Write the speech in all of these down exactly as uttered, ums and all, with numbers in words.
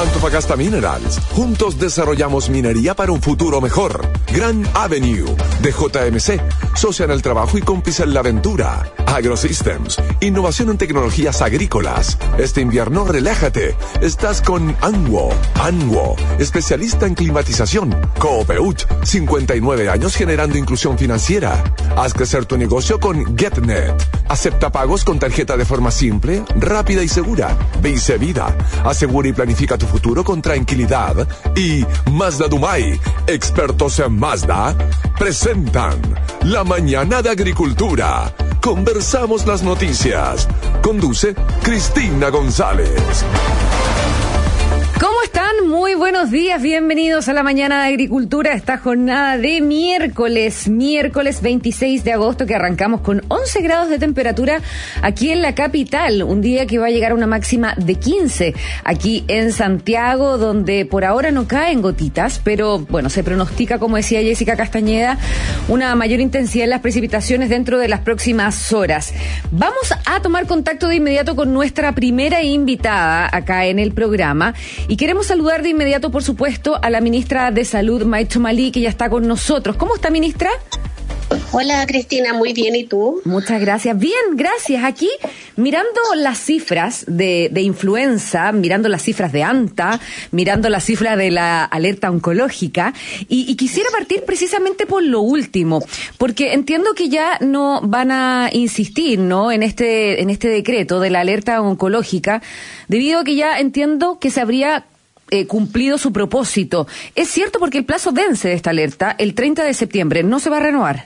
Antofagasta Minerals. Juntos desarrollamos minería para un futuro mejor. Grand Avenue de J M C. Socia en el trabajo y cómplice en la aventura. AgroSystems. Innovación en tecnologías agrícolas. Este invierno relájate. Estás con Anwo. Anwo. Especialista en climatización. Coopeut. cincuenta y nueve años generando inclusión financiera. Haz crecer tu negocio con GetNet. Acepta pagos con tarjeta de forma simple, rápida y segura. Vice Vida. Asegura y planifica tu futuro con tranquilidad. Y Mazda Dumay, expertos en Mazda, presentan La Mañana de Agricultura. Conversamos las noticias. Conduce Cristina González. ¿Cómo están? Muy buenos días, bienvenidos a la Mañana de Agricultura, esta jornada de miércoles, miércoles veintiséis de agosto, que arrancamos con once grados de temperatura aquí en la capital, un día que va a llegar a una máxima de quince aquí en Santiago, donde por ahora no caen gotitas, pero bueno, se pronostica, como decía Jessica Castañeda, una mayor intensidad en las precipitaciones dentro de las próximas horas. Vamos a tomar contacto de inmediato con nuestra primera invitada acá en el programa. Y queremos saludar de inmediato, por supuesto, a la ministra de Salud, May Chomali, que ya está con nosotros. ¿Cómo está, ministra? Hola, Cristina, muy bien, ¿y tú? Muchas gracias. Bien, gracias. Aquí, mirando las cifras de, de influenza, mirando las cifras de ANTA, mirando las cifras de la alerta oncológica, y, y quisiera partir precisamente por lo último, porque entiendo que ya no van a insistir, ¿no?, en este, en este decreto de la alerta oncológica, debido a que ya entiendo que se habría Eh, cumplido su propósito. ¿Es cierto? Porque el plazo vence de esta alerta el treinta de septiembre, ¿no se va a renovar?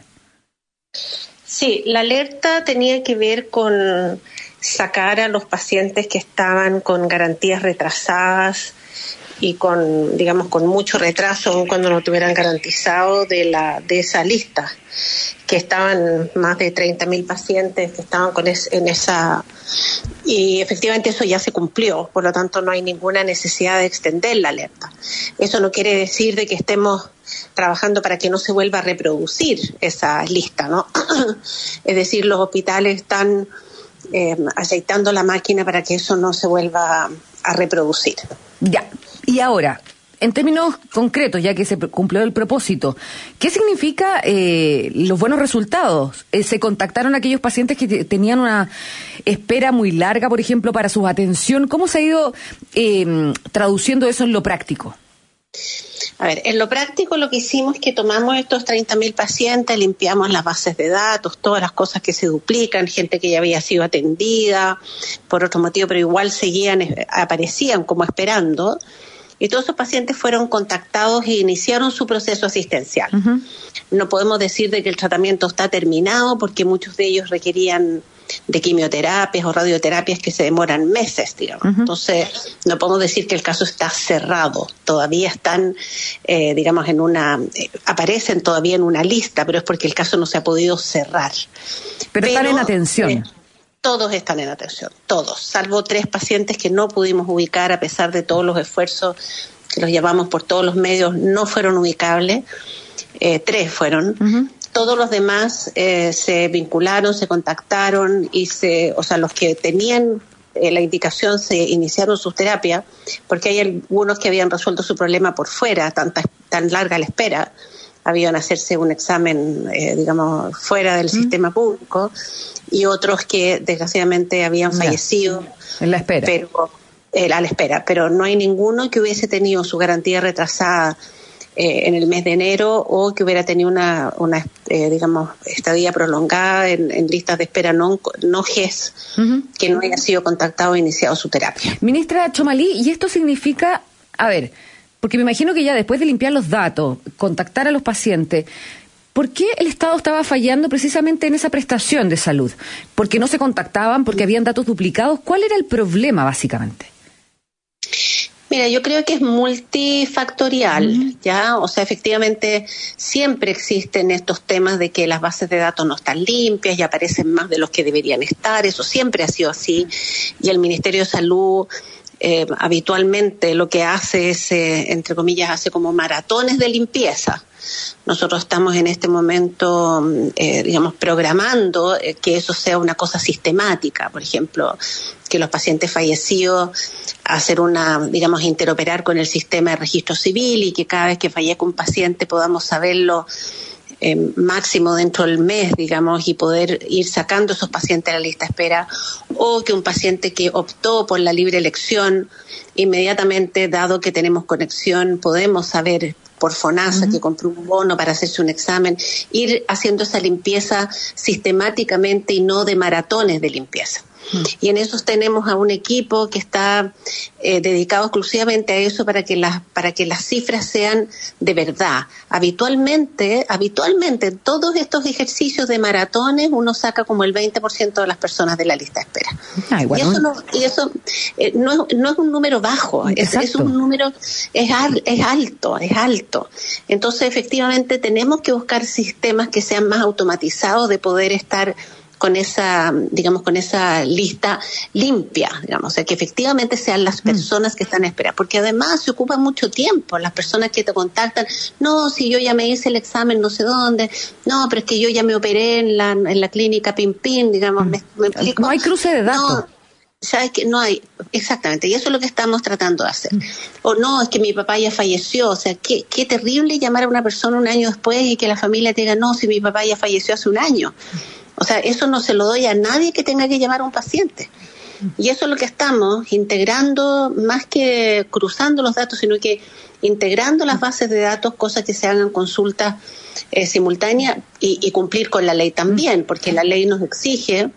Sí, la alerta tenía que ver con sacar a los pacientes que estaban con garantías retrasadas y con, digamos, con mucho retraso, aun cuando no tuvieran garantizado de la de esa lista, que estaban más de treinta mil pacientes que estaban con es, en esa, y efectivamente eso ya se cumplió, por lo tanto no hay ninguna necesidad de extender la alerta. Eso no quiere decir de que estemos trabajando para que no se vuelva a reproducir esa lista, ¿no? Es decir, los hospitales están eh, aceitando la máquina para que eso no se vuelva a reproducir. Ya, y ahora, en términos concretos, ya que se cumplió el propósito, ¿qué significa eh, los buenos resultados? Eh, ¿Se contactaron a aquellos pacientes que t- tenían una espera muy larga, por ejemplo, para su atención? ¿Cómo se ha ido eh, traduciendo eso en lo práctico? A ver, en lo práctico lo que hicimos es que tomamos estos treinta mil pacientes, limpiamos las bases de datos, todas las cosas que se duplican, gente que ya había sido atendida por otro motivo, pero igual seguían, aparecían como esperando. Y todos esos pacientes fueron contactados e iniciaron su proceso asistencial. Uh-huh. No podemos decir de que el tratamiento está terminado porque muchos de ellos requerían de quimioterapias o radioterapias que se demoran meses, digamos. Uh-huh. Entonces, no podemos decir que el caso está cerrado. Todavía están, eh, digamos, en una, eh, aparecen todavía en una lista, pero es porque el caso no se ha podido cerrar. Pero, pero están en atención. Eh, Todos están en atención, todos, salvo tres pacientes que no pudimos ubicar a pesar de todos los esfuerzos que los llamamos por todos los medios, no fueron ubicables, eh, tres fueron. Uh-huh. Todos los demás eh, se vincularon, se contactaron y se, o sea, los que tenían eh, la indicación se iniciaron sus terapias, porque hay algunos que habían resuelto su problema por fuera, tanta, tan larga la espera. Habían hacerse un examen, eh, digamos, fuera del mm. sistema público, y otros que desgraciadamente habían ya. fallecido. En la espera. Pero, eh, a la espera, pero no hay ninguno que hubiese tenido su garantía retrasada eh, en el mes de enero o que hubiera tenido una, una eh, digamos, estadía prolongada en, en listas de espera no, no G E S, uh-huh. que no haya sido contactado o iniciado su terapia. Ministra Chomali, ¿y esto significa, a ver, porque me imagino que ya después de limpiar los datos, contactar a los pacientes, ¿por qué el Estado estaba fallando precisamente en esa prestación de salud? ¿Porque no se contactaban? ¿Porque habían datos duplicados? ¿Cuál era el problema, básicamente? Mira, yo creo que es multifactorial, uh-huh. ¿ya? O sea, efectivamente, siempre existen estos temas de que las bases de datos no están limpias y aparecen más de los que deberían estar. Eso siempre ha sido así. Y el Ministerio de Salud eh, habitualmente lo que hace es, eh, entre comillas, hace como maratones de limpieza. Nosotros estamos en este momento, eh, digamos, programando eh, que eso sea una cosa sistemática. Por ejemplo, que los pacientes fallecidos hacer una, digamos, interoperar con el sistema de registro civil y que cada vez que fallezca un paciente podamos saberlo eh, máximo dentro del mes, digamos, y poder ir sacando esos pacientes a la lista de espera, o que un paciente que optó por la libre elección, inmediatamente, dado que tenemos conexión, podemos saber por FONASA uh-huh. que compró un bono para hacerse un examen, ir haciendo esa limpieza sistemáticamente y no de maratones de limpieza. Uh-huh. Y en eso tenemos a un equipo que está eh, dedicado exclusivamente a eso para que las para que las cifras sean de verdad. Habitualmente, habitualmente en todos estos ejercicios de maratones uno saca como el veinte por ciento de las personas de la lista de espera. Ah, igual, y eso no, y eso eh, no, es, no es un número bajo, es, es un número es, al, es alto, es alto. Entonces, efectivamente, tenemos que buscar sistemas que sean más automatizados de poder estar con esa, digamos, con esa lista limpia, digamos, o sea, que efectivamente sean las personas que están en espera, porque además se ocupa mucho tiempo, las personas que te contactan, no, si yo ya me hice el examen no sé dónde, no, pero es que yo ya me operé en la, en la clínica Pin Pin, digamos, me, me explico. No hay cruce de datos. No, sabes que no hay, exactamente, y eso es lo que estamos tratando de hacer. O no, es que mi papá ya falleció, o sea, qué, qué terrible llamar a una persona un año después y que la familia te diga, no, si mi papá ya falleció hace un año. O sea, eso no se lo doy a nadie que tenga que llamar a un paciente. Y eso es lo que estamos integrando, más que cruzando los datos, sino que integrando las bases de datos, cosas que se hagan consultas eh, simultáneas y, y cumplir con la ley también, porque la ley nos exige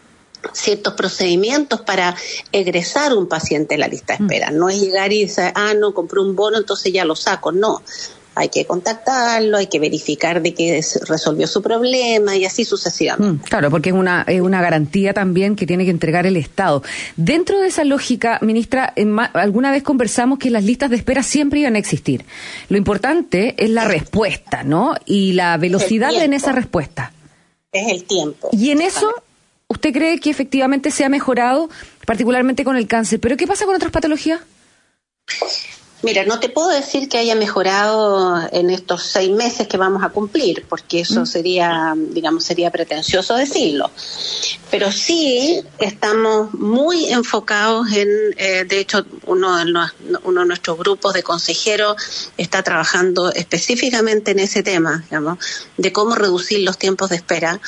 ciertos procedimientos para egresar un paciente de la lista de espera. No es llegar y decir, ah, no, compré un bono, entonces ya lo saco. No. Hay que contactarlo, hay que verificar de que resolvió su problema y así sucesivamente. Mm, claro, porque es una, es una garantía también que tiene que entregar el Estado. Dentro de esa lógica, ministra, en ma- alguna vez conversamos que las listas de espera siempre iban a existir. Lo importante es la respuesta, ¿no? Y la velocidad en esa respuesta. Es el tiempo. Y en eso, ¿usted cree que efectivamente se ha mejorado, particularmente con el cáncer? ¿Pero qué pasa con otras patologías? Mira, no te puedo decir que haya mejorado en estos seis meses que vamos a cumplir, porque eso sería, digamos, sería pretencioso decirlo. Pero sí estamos muy enfocados en, eh, de hecho, uno de, los, uno de nuestros grupos de consejeros está trabajando específicamente en ese tema, digamos, de cómo reducir los tiempos de espera.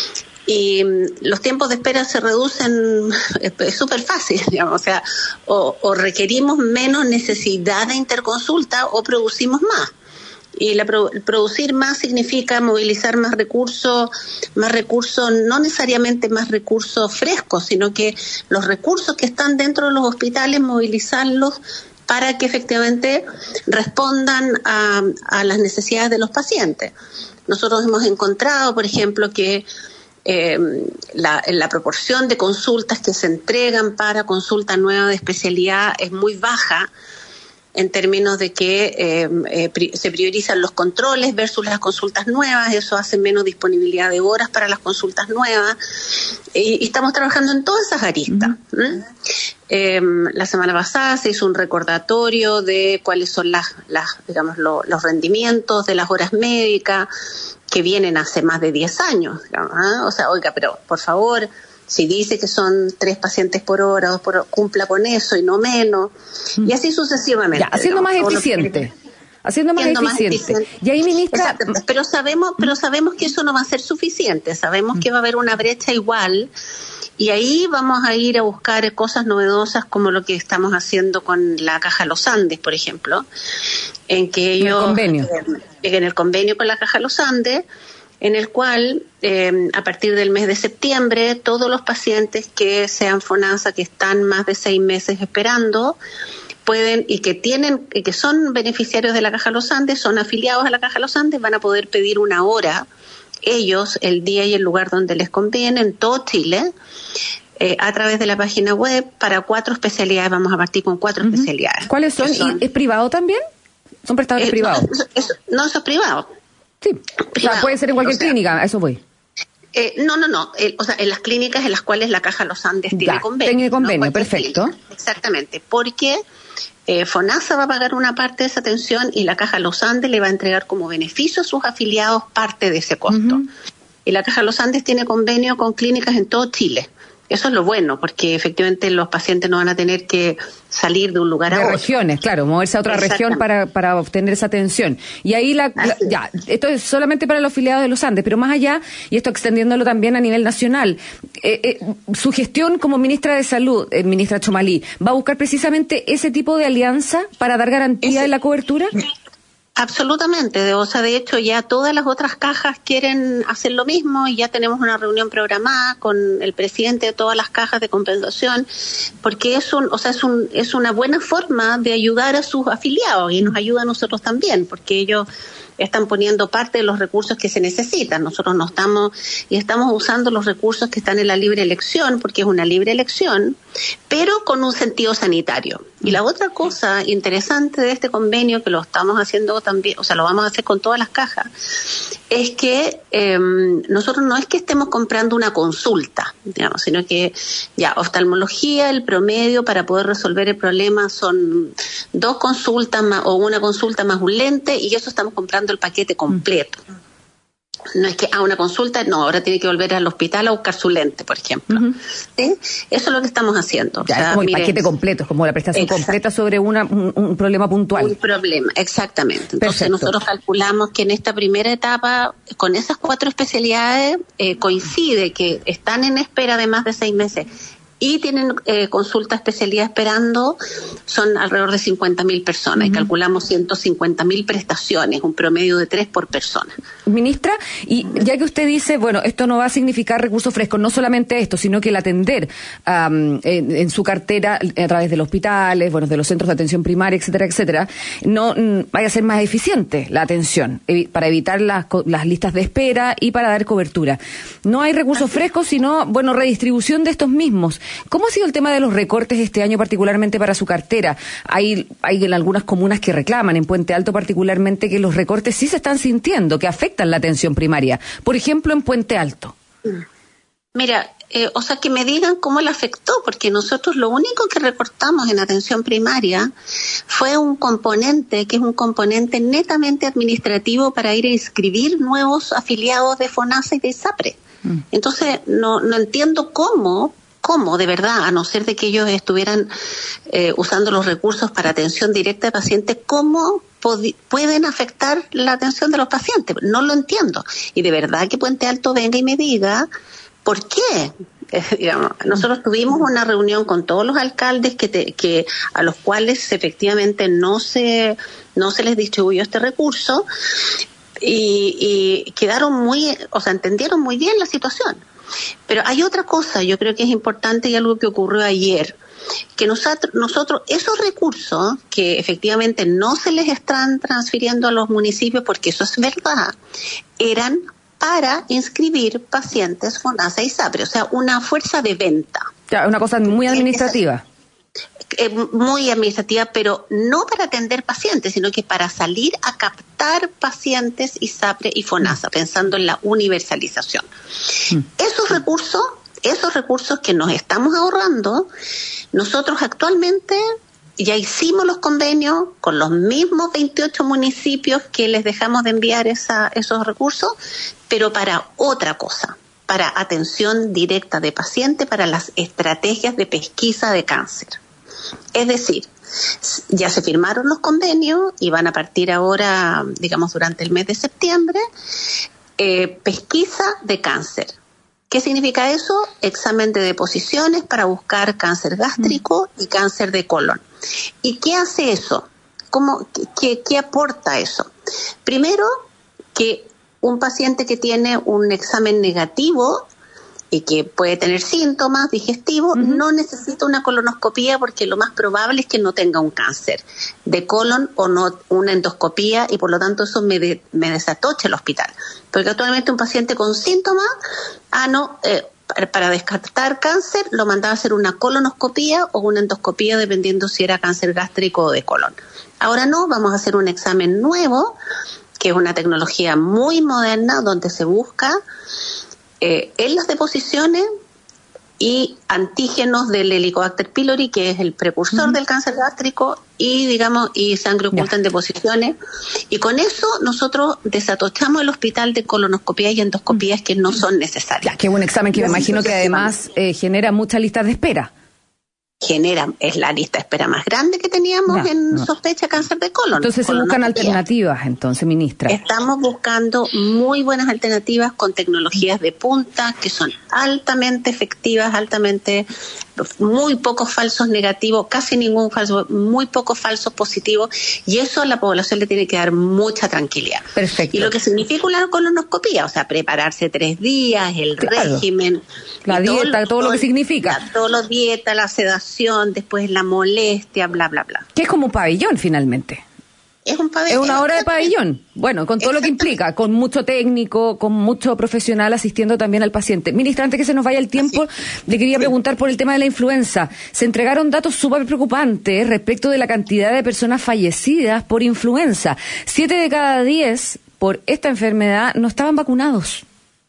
Y los tiempos de espera se reducen, es súper fácil, digamos, o sea, o, o requerimos menos necesidad de interconsulta o producimos más. Y la, producir más significa movilizar más recursos, más recursos, no necesariamente más recursos frescos, sino que los recursos que están dentro de los hospitales, movilizarlos para que efectivamente respondan a, a las necesidades de los pacientes. Nosotros hemos encontrado, por ejemplo, que Eh, la, la proporción de consultas que se entregan para consulta nueva de especialidad es muy baja en términos de que eh, eh, pri- se priorizan los controles versus las consultas nuevas, eso hace menos disponibilidad de horas para las consultas nuevas, y, y estamos trabajando en todas esas aristas. Uh-huh. ¿Mm? Eh, la semana pasada se hizo un recordatorio de cuáles son las, las digamos, lo, los rendimientos de las horas médicas, que vienen hace más de diez años, digamos, ¿eh? O sea, oiga, pero por favor, si dice que son tres pacientes por hora, dos por hora, cumpla con eso y no menos, mm. y así sucesivamente. Ya, haciendo digamos, más eficiente. Haciendo más eficiente. más eficiente. Y ahí, ministra... Exacto, pero sabemos, pero sabemos que eso no va a ser suficiente, sabemos mm. que va a haber una brecha igual, y ahí vamos a ir a buscar cosas novedosas como lo que estamos haciendo con la Caja Los Andes, por ejemplo, en que ellos... En el convenio. Eh, en el convenio con la Caja Los Andes, en el cual eh, a partir del mes de septiembre todos los pacientes que sean FONASA, que están más de seis meses esperando, pueden y que tienen y que son beneficiarios de la Caja Los Andes, son afiliados a la Caja Los Andes, van a poder pedir una hora, ellos, el día y el lugar donde les conviene, en todo Chile, eh, a través de la página web, para cuatro especialidades. Vamos a partir con cuatro uh-huh. especialidades. ¿Cuáles son? son? ¿Es privado también? ¿Son prestadores eh, privados? No, eso, eso, no, eso es privado. Sí, privado. O sea, puede ser en cualquier o sea, clínica, a eso voy. Eh, no, no, no. Eh, o sea, en las clínicas en las cuales la Caja Los Andes tiene ya, convenio. Tiene convenio, ¿no? Perfecto. Clínica. Exactamente, porque eh, FONASA va a pagar una parte de esa atención y la Caja Los Andes le va a entregar como beneficio a sus afiliados parte de ese costo. Uh-huh. Y la Caja Los Andes tiene convenio con clínicas en todo Chile. Eso es lo bueno, porque efectivamente los pacientes no van a tener que salir de un lugar a otro. De regiones, claro, moverse a otra región para, para obtener esa atención. Y ahí, la, la ya, esto es solamente para los afiliados de los Andes, pero más allá, y esto extendiéndolo también a nivel nacional, eh, eh, su gestión como ministra de Salud, eh, ministra Chomalí, ¿va a buscar precisamente ese tipo de alianza para dar garantía ese, de la cobertura? Absolutamente, o sea, de hecho ya todas las otras cajas quieren hacer lo mismo y ya tenemos una reunión programada con el presidente de todas las cajas de compensación, porque es un, o sea, es un, es una buena forma de ayudar a sus afiliados y nos ayuda a nosotros también, porque ellos están poniendo parte de los recursos que se necesitan. Nosotros no estamos, y estamos usando los recursos que están en la libre elección, porque es una libre elección, pero con un sentido sanitario. Y la otra cosa interesante de este convenio, que lo estamos haciendo también, o sea, lo vamos a hacer con todas las cajas, es que eh, nosotros no es que estemos comprando una consulta, digamos, sino que ya oftalmología, el promedio para poder resolver el problema son dos consultas más, o una consulta más un lente, y eso estamos comprando el paquete completo. No es que a ah, una consulta, no, ahora tiene que volver al hospital a buscar su lente, por ejemplo. Uh-huh. ¿Sí? Eso es lo que estamos haciendo. Ya, o sea, es como mire, el paquete completo, es como la prestación exacto. completa sobre una, un, un problema puntual. Un problema, exactamente. Entonces Perfecto. Nosotros calculamos que en esta primera etapa, con esas cuatro especialidades, eh, coincide que están en espera de más de seis meses y tienen eh, consulta especialidad esperando, son alrededor de cincuenta mil personas, uh-huh. y calculamos ciento cincuenta mil prestaciones, un promedio de tres por persona. Ministra, y ya que usted dice, bueno, esto no va a significar recursos frescos, no solamente esto, sino que el atender um, en, en su cartera a través de los hospitales, bueno, de los centros de atención primaria, etcétera, etcétera, no mm, vaya a ser más eficiente la atención, evi- para evitar las, las listas de espera y para dar cobertura. No hay recursos frescos, sino, bueno, redistribución de estos mismos. ¿Cómo ha sido el tema de los recortes este año, particularmente para su cartera? Hay, hay en algunas comunas que reclaman, en Puente Alto particularmente, que los recortes sí se están sintiendo, que afectan la atención primaria. Por ejemplo, en Puente Alto. Mira, eh, o sea, que me digan cómo le afectó, porque nosotros lo único que recortamos en atención primaria fue un componente, que es un componente netamente administrativo para ir a inscribir nuevos afiliados de FONASA y de ISAPRE. Mm. Entonces, no, no entiendo cómo... ¿Cómo? De verdad, a no ser de que ellos estuvieran eh, usando los recursos para atención directa de pacientes, ¿cómo pod- pueden afectar la atención de los pacientes? No lo entiendo. Y de verdad que Puente Alto venga y me diga, ¿por qué? Eh, digamos, nosotros tuvimos una reunión con todos los alcaldes que, te, que a los cuales efectivamente no se, no se les distribuyó este recurso y, y quedaron muy, o sea, entendieron muy bien la situación. Pero hay otra cosa, yo creo que es importante y algo que ocurrió ayer, que nosotros, nosotros esos recursos que efectivamente no se les están transfiriendo a los municipios, porque eso es verdad, eran para inscribir pacientes FONASA y ISAPRE, o sea, una fuerza de venta. Ya, una cosa muy administrativa. Eh, muy administrativa, pero no para atender pacientes, sino que para salir a captar pacientes ISAPRE y FONASA, pensando en la universalización. Mm. Esos recursos, esos recursos que nos estamos ahorrando, nosotros actualmente ya hicimos los convenios con los mismos veintiocho municipios que les dejamos de enviar esa, esos recursos, pero para otra cosa, para atención directa de paciente, para las estrategias de pesquisa de cáncer. Es decir, ya se firmaron los convenios y van a partir ahora, digamos, durante el mes de septiembre, eh, pesquisa de cáncer. ¿Qué significa eso? Examen de deposiciones para buscar cáncer gástrico y cáncer de colon. ¿Y qué hace eso? ¿Cómo, qué, qué aporta eso? Primero, que un paciente que tiene un examen negativo y que puede tener síntomas digestivos, uh-huh. no necesita una colonoscopía porque lo más probable es que no tenga un cáncer de colon o no una endoscopía, y por lo tanto eso me, de, me desatocha el hospital. Porque actualmente un paciente con síntomas, ah no, eh, para, para descartar cáncer lo mandaba a hacer una colonoscopía o una endoscopía dependiendo si era cáncer gástrico o de colon. Ahora no, vamos a hacer un examen nuevo, que es una tecnología muy moderna donde se busca eh, en las deposiciones y antígenos del Helicobacter pylori, que es el precursor uh-huh. del cáncer gástrico, y digamos y sangre oculta yeah. en deposiciones, y con eso nosotros desatochamos el hospital de colonoscopías y endoscopías uh-huh. que no son necesarias. Ya, qué buen examen, que me imagino que además eh, genera muchas listas de espera. Genera, es la lista de espera más grande que teníamos no, en no. sospecha de cáncer de colon. Entonces se buscan alternativas, entonces, ministra. Estamos buscando muy buenas alternativas con tecnologías de punta que son altamente efectivas, altamente, muy pocos falsos negativos, casi ningún falso, muy pocos falsos positivos, y eso a la población le tiene que dar mucha tranquilidad. Perfecto. Y lo que significa una colonoscopía, o sea, prepararse tres días, el claro. régimen, la dieta, todo, todo, todo lo que significa. La, todo lo dieta, la sedación, después la molestia, bla, bla, bla. Que es como un pabellón, finalmente. Es un pabellón. Es una hora de pabellón. Bueno, con todo lo que implica, con mucho técnico, con mucho profesional asistiendo también al paciente. Ministra, antes que se nos vaya el tiempo, Así. le quería preguntar por el tema de la influenza. Se entregaron datos súper preocupantes respecto de la cantidad de personas fallecidas por influenza. Siete de cada diez por esta enfermedad no estaban vacunados.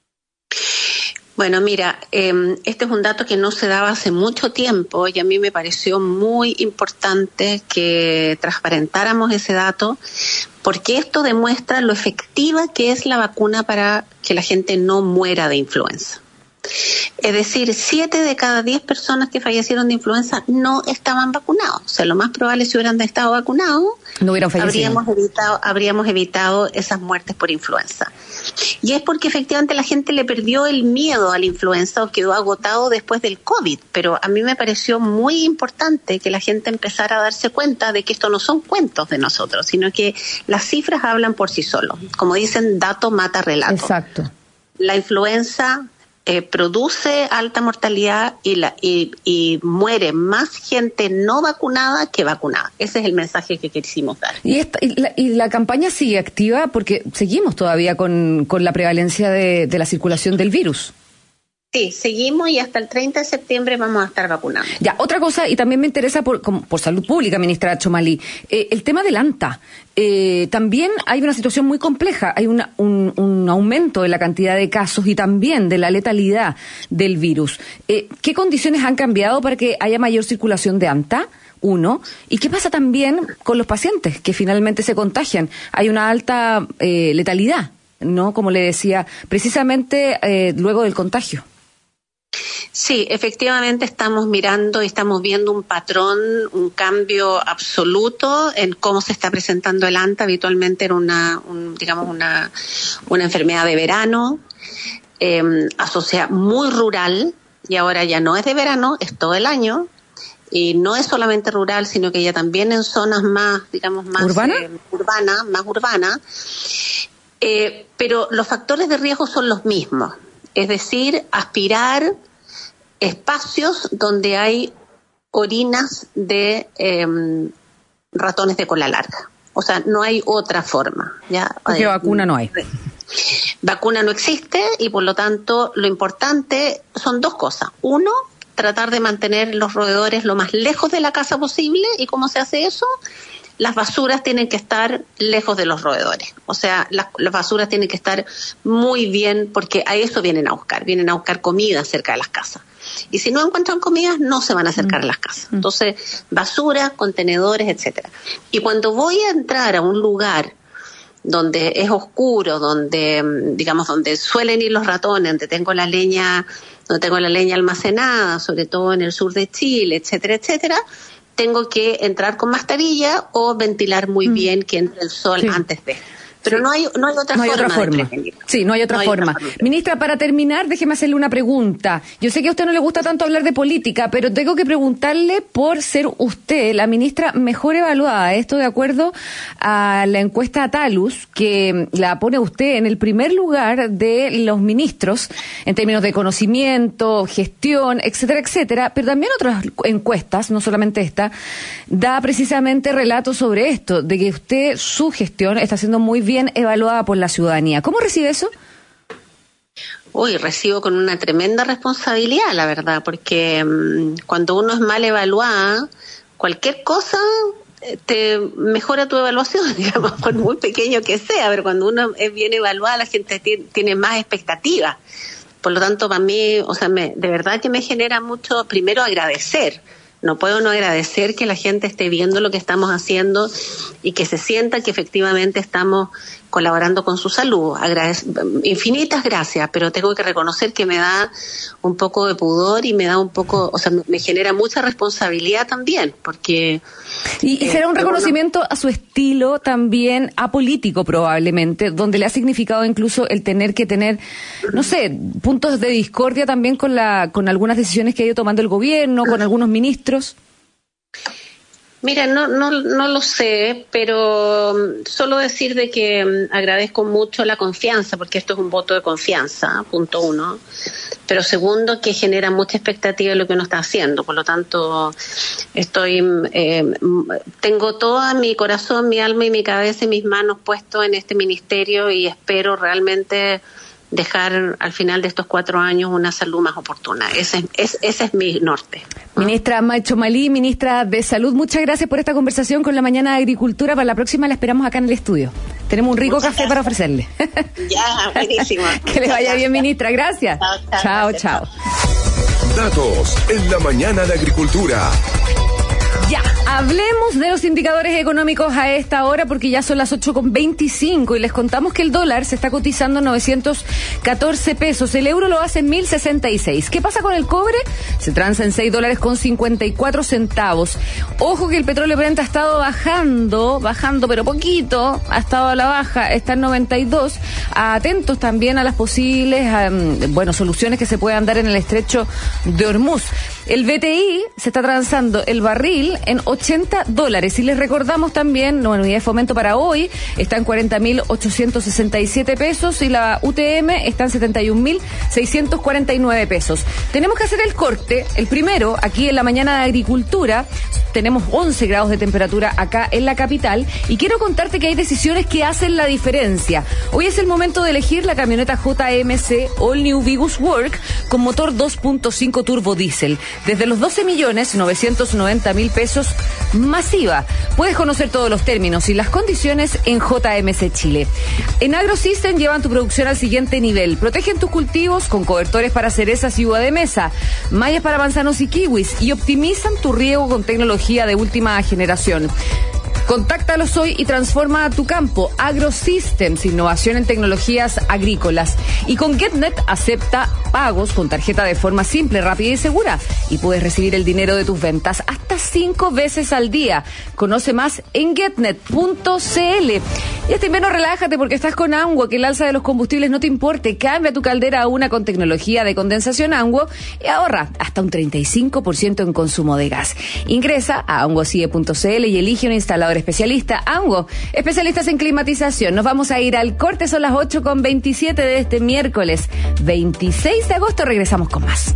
Bueno, mira, eh, este es un dato que no se daba hace mucho tiempo y a mí me pareció muy importante que transparentáramos ese dato, porque esto demuestra lo efectiva que es la vacuna para que la gente no muera de influenza. Es decir, siete de cada diez personas que fallecieron de influenza no estaban vacunados. O sea, lo más probable, si hubieran estado vacunados, no hubieran fallecido. Habríamos evitado, habríamos evitado esas muertes por influenza. Y es porque efectivamente la gente le perdió el miedo a la influenza o quedó agotado después del COVID. Pero a mí me pareció muy importante que la gente empezara a darse cuenta de que esto no son cuentos de nosotros, sino que las cifras hablan por sí solos. Como dicen, dato mata relato. Exacto. La influenza Eh, produce alta mortalidad y, la, y, y muere más gente no vacunada que vacunada. Ese es el mensaje que quisimos dar. Y, esta, y, la, y la campaña sigue activa porque seguimos todavía con, con la prevalencia de, de la circulación del virus. Sí, seguimos y hasta el treinta de septiembre vamos a estar vacunando. Ya, otra cosa, y también me interesa por, como, por salud pública, ministra Txomalí, eh, el tema del ANTA. Eh, también hay una situación muy compleja, hay una, un, un aumento de la cantidad de casos y también de la letalidad del virus. Eh, ¿Qué condiciones han cambiado para que haya mayor circulación de ANTA? Uno. ¿Y qué pasa también con los pacientes que finalmente se contagian? Hay una alta eh, letalidad, ¿no? Como le decía, precisamente eh, luego del contagio. Sí, efectivamente estamos mirando y estamos viendo un patrón, un cambio absoluto en cómo se está presentando el ANTA. Habitualmente era una, un, digamos, una, una enfermedad de verano, eh, asociada muy rural, y ahora ya no es de verano, es todo el año. Y no es solamente rural, sino que ya también en zonas más, digamos, más ¿Urbana? eh, urbana, más urbana. Eh, pero los factores de riesgo son los mismos. Es decir, aspirar espacios donde hay orinas de eh, ratones de cola larga. O sea, no hay otra forma. ¿Ya? Porque vacuna no hay. Vacuna no existe y por lo tanto lo importante son dos cosas. Uno, tratar de mantener los roedores lo más lejos de la casa posible. ¿Y cómo se hace eso? Las basuras tienen que estar lejos de los roedores. O sea, las, las basuras tienen que estar muy bien, porque a eso vienen a buscar. Vienen a buscar comida cerca de las casas. Y si no encuentran comidas, no se van a acercar a las casas. Entonces, basura, contenedores, etcétera. Y cuando voy a entrar a un lugar donde es oscuro, donde, digamos, donde suelen ir los ratones, donde tengo la leña, donde tengo la leña almacenada, sobre todo en el sur de Chile, etcétera, etcétera, tengo que entrar con mascarilla o ventilar muy mm. bien que entre el sol sí. antes de. Pero sí. no hay no hay otra no hay forma. Otra forma. Sí, no hay otra no forma. Hay otra forma. Ministra, para terminar, déjeme hacerle una pregunta. Yo sé que a usted no le gusta tanto hablar de política, pero tengo que preguntarle por ser usted la ministra mejor evaluada. Esto de acuerdo a la encuesta Atalus, que la pone usted en el primer lugar de los ministros en términos de conocimiento, gestión, etcétera, etcétera. Pero también otras encuestas, no solamente esta, da precisamente relatos sobre esto, de que usted, su gestión está siendo muy bien bien evaluada por la ciudadanía. ¿Cómo recibe eso? Uy, recibo con una tremenda responsabilidad, la verdad, porque um, cuando uno es mal evaluada, cualquier cosa te mejora tu evaluación, digamos, por muy pequeño que sea, pero cuando uno es bien evaluada, la gente tiene, tiene más expectativas. Por lo tanto, para mí, o sea, me, de verdad que me genera mucho, primero agradecer. No puedo no agradecer que la gente esté viendo lo que estamos haciendo y que se sienta que efectivamente estamos colaborando con su salud. Agradec- infinitas gracias, pero tengo que reconocer que me da un poco de pudor y me da un poco, o sea, me, me genera mucha responsabilidad también, porque... Y, y será un reconocimiento a su estilo también apolítico probablemente, donde le ha significado incluso el tener que tener, no sé, puntos de discordia también con la con algunas decisiones que ha ido tomando el gobierno, con algunos ministros. Mira, no, no, no lo sé, pero solo decir de que um, agradezco mucho la confianza, porque esto es un voto de confianza, punto uno. Pero segundo, que genera mucha expectativa de lo que uno está haciendo. Por lo tanto, estoy, eh, tengo todo mi corazón, mi alma y mi cabeza y mis manos puestos en este ministerio y espero realmente dejar al final de estos cuatro años una salud más oportuna. Ese es, ese es mi norte. Ministra Machomalí, ministra de Salud, muchas gracias por esta conversación con la Mañana de Agricultura. Para la próxima la esperamos acá en el estudio. Tenemos un rico muchas café gracias. Para ofrecerle. Ya, buenísimo. Que le vaya bien, ministra. Gracias. Chao, chao. chao. Datos en la Mañana de Agricultura. Ya, hablemos de los indicadores económicos a esta hora porque ya son las ocho con veinticinco y les contamos que el dólar se está cotizando en novecientos catorce pesos, el euro lo hace en mil sesenta y seis. ¿Qué pasa con el cobre? Se transa en seis dólares con cincuenta y cuatro centavos. Ojo que el petróleo Brent ha estado bajando, bajando pero poquito, ha estado a la baja, está en noventa y dos. Atentos también a las posibles, um, bueno, soluciones que se puedan dar en el estrecho de Hormuz. El B T I se está transando el barril en ochenta dólares. Y les recordamos también, la unidad de fomento para hoy está en cuarenta mil ochocientos sesenta y siete pesos y la U T M está en setenta y un mil seiscientos cuarenta y nueve pesos. Tenemos que hacer el corte, el primero, aquí en la Mañana de Agricultura. Tenemos once grados de temperatura acá en la capital y quiero contarte que hay decisiones que hacen la diferencia. Hoy es el momento de elegir la camioneta J M C All New Vigus Work con motor dos punto cinco turbo diésel. Desde los doce millones novecientos noventa mil pesos masiva. Puedes conocer todos los términos y las condiciones en J M C Chile. En AgroSystem llevan tu producción al siguiente nivel. Protegen tus cultivos con cobertores para cerezas y uva de mesa, mallas para manzanos y kiwis y optimizan tu riego con tecnología de última generación. Contáctalos hoy y transforma tu campo. AgroSystems, innovación en tecnologías agrícolas. Y con GetNet acepta pagos con tarjeta de forma simple, rápida y segura. Y puedes recibir el dinero de tus ventas hasta cinco veces al día. Conoce más en getnet punto c l. Y este invierno relájate porque estás con Anguo, que el alza de los combustibles no te importe. Cambia tu caldera a una con tecnología de condensación Anguo y ahorra hasta un treinta y cinco por ciento en consumo de gas. Ingresa a anguocie punto c l y elige un instalador especialista. Anguo, especialistas en climatización. Nos vamos a ir al corte, son las ocho con veintisiete de este miércoles veintiséis de agosto. Regresamos con más.